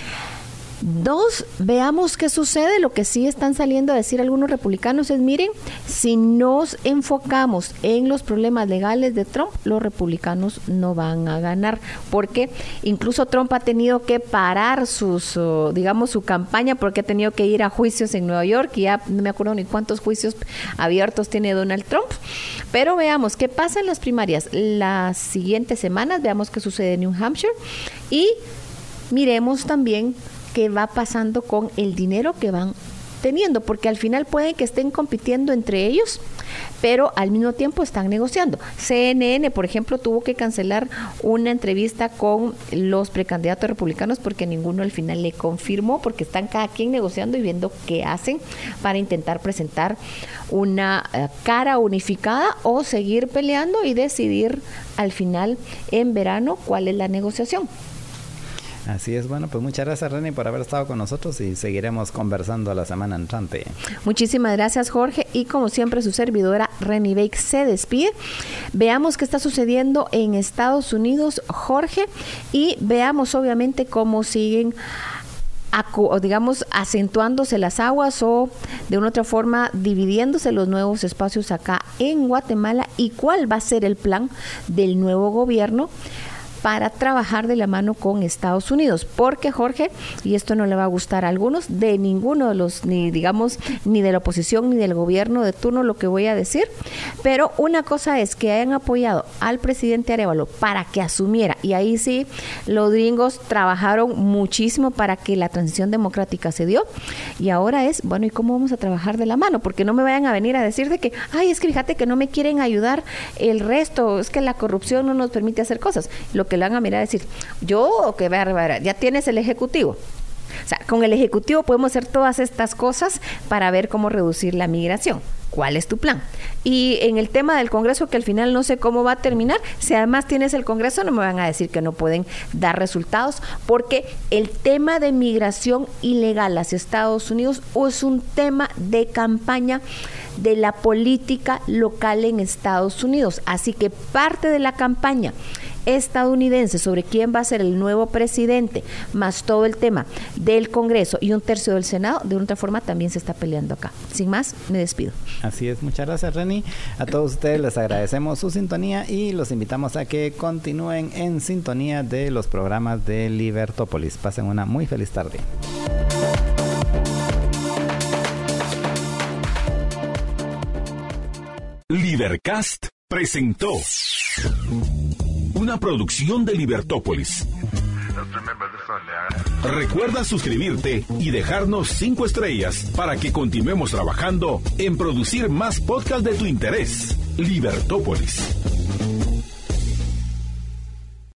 Dos, veamos qué sucede. Lo que sí están saliendo a decir algunos republicanos es, miren, si nos enfocamos en los problemas legales de Trump, los republicanos no van a ganar, porque incluso Trump ha tenido que parar sus, uh, digamos, su campaña, porque ha tenido que ir a juicios en Nueva York, y ya no me acuerdo ni cuántos juicios abiertos tiene Donald Trump. Pero veamos qué pasa en las primarias las siguientes semanas, veamos qué sucede en New Hampshire, y miremos también qué va pasando con el dinero que van teniendo, porque al final pueden que estén compitiendo entre ellos, pero al mismo tiempo están negociando. C N N, por ejemplo, tuvo que cancelar una entrevista con los precandidatos republicanos porque ninguno al final le confirmó, porque están cada quien negociando y viendo qué hacen para intentar presentar una uh, cara unificada o seguir peleando y decidir al final en verano cuál es la negociación. Así es, bueno, pues muchas gracias, Reni, por haber estado con nosotros y seguiremos conversando la semana entrante. Muchísimas gracias, Jorge, y como siempre su servidora Reni Bake se despide. Veamos qué está sucediendo en Estados Unidos, Jorge, y veamos obviamente cómo siguen acu- digamos acentuándose las aguas o de una otra forma dividiéndose los nuevos espacios acá en Guatemala y cuál va a ser el plan del nuevo gobierno para trabajar de la mano con Estados Unidos. Porque, Jorge, y esto no le va a gustar a algunos, de ninguno de los, ni digamos, ni de la oposición ni del gobierno de turno lo que voy a decir, pero una cosa es que hayan apoyado al presidente Arévalo para que asumiera, y ahí sí, los gringos trabajaron muchísimo para que la transición democrática se dio, y ahora es, bueno, ¿y cómo vamos a trabajar de la mano? Porque no me vayan a venir a decir de que, ay, es que fíjate que no me quieren ayudar el resto, es que la corrupción no nos permite hacer cosas. Lo que le van a mirar a decir, yo, que bárbara, ya tienes el Ejecutivo. O sea, con el Ejecutivo podemos hacer todas estas cosas para ver cómo reducir la migración. ¿Cuál es tu plan? Y en el tema del Congreso, que al final no sé cómo va a terminar, si además tienes el Congreso, no me van a decir que no pueden dar resultados, porque el tema de migración ilegal hacia Estados Unidos es un tema de campaña de la política local en Estados Unidos. Así que parte de la campaña estadounidense sobre quién va a ser el nuevo presidente, más todo el tema del Congreso y un tercio del Senado, de otra forma también se está peleando acá. Sin más, me despido. Así es, muchas gracias, Reni. A todos ustedes les agradecemos su sintonía y los invitamos a que continúen en sintonía de los programas de Libertópolis. Pasen una muy feliz tarde. Libercast presentó una producción de Libertópolis. Recuerda suscribirte y dejarnos cinco estrellas para que continuemos trabajando en producir más podcasts de tu interés. Libertópolis.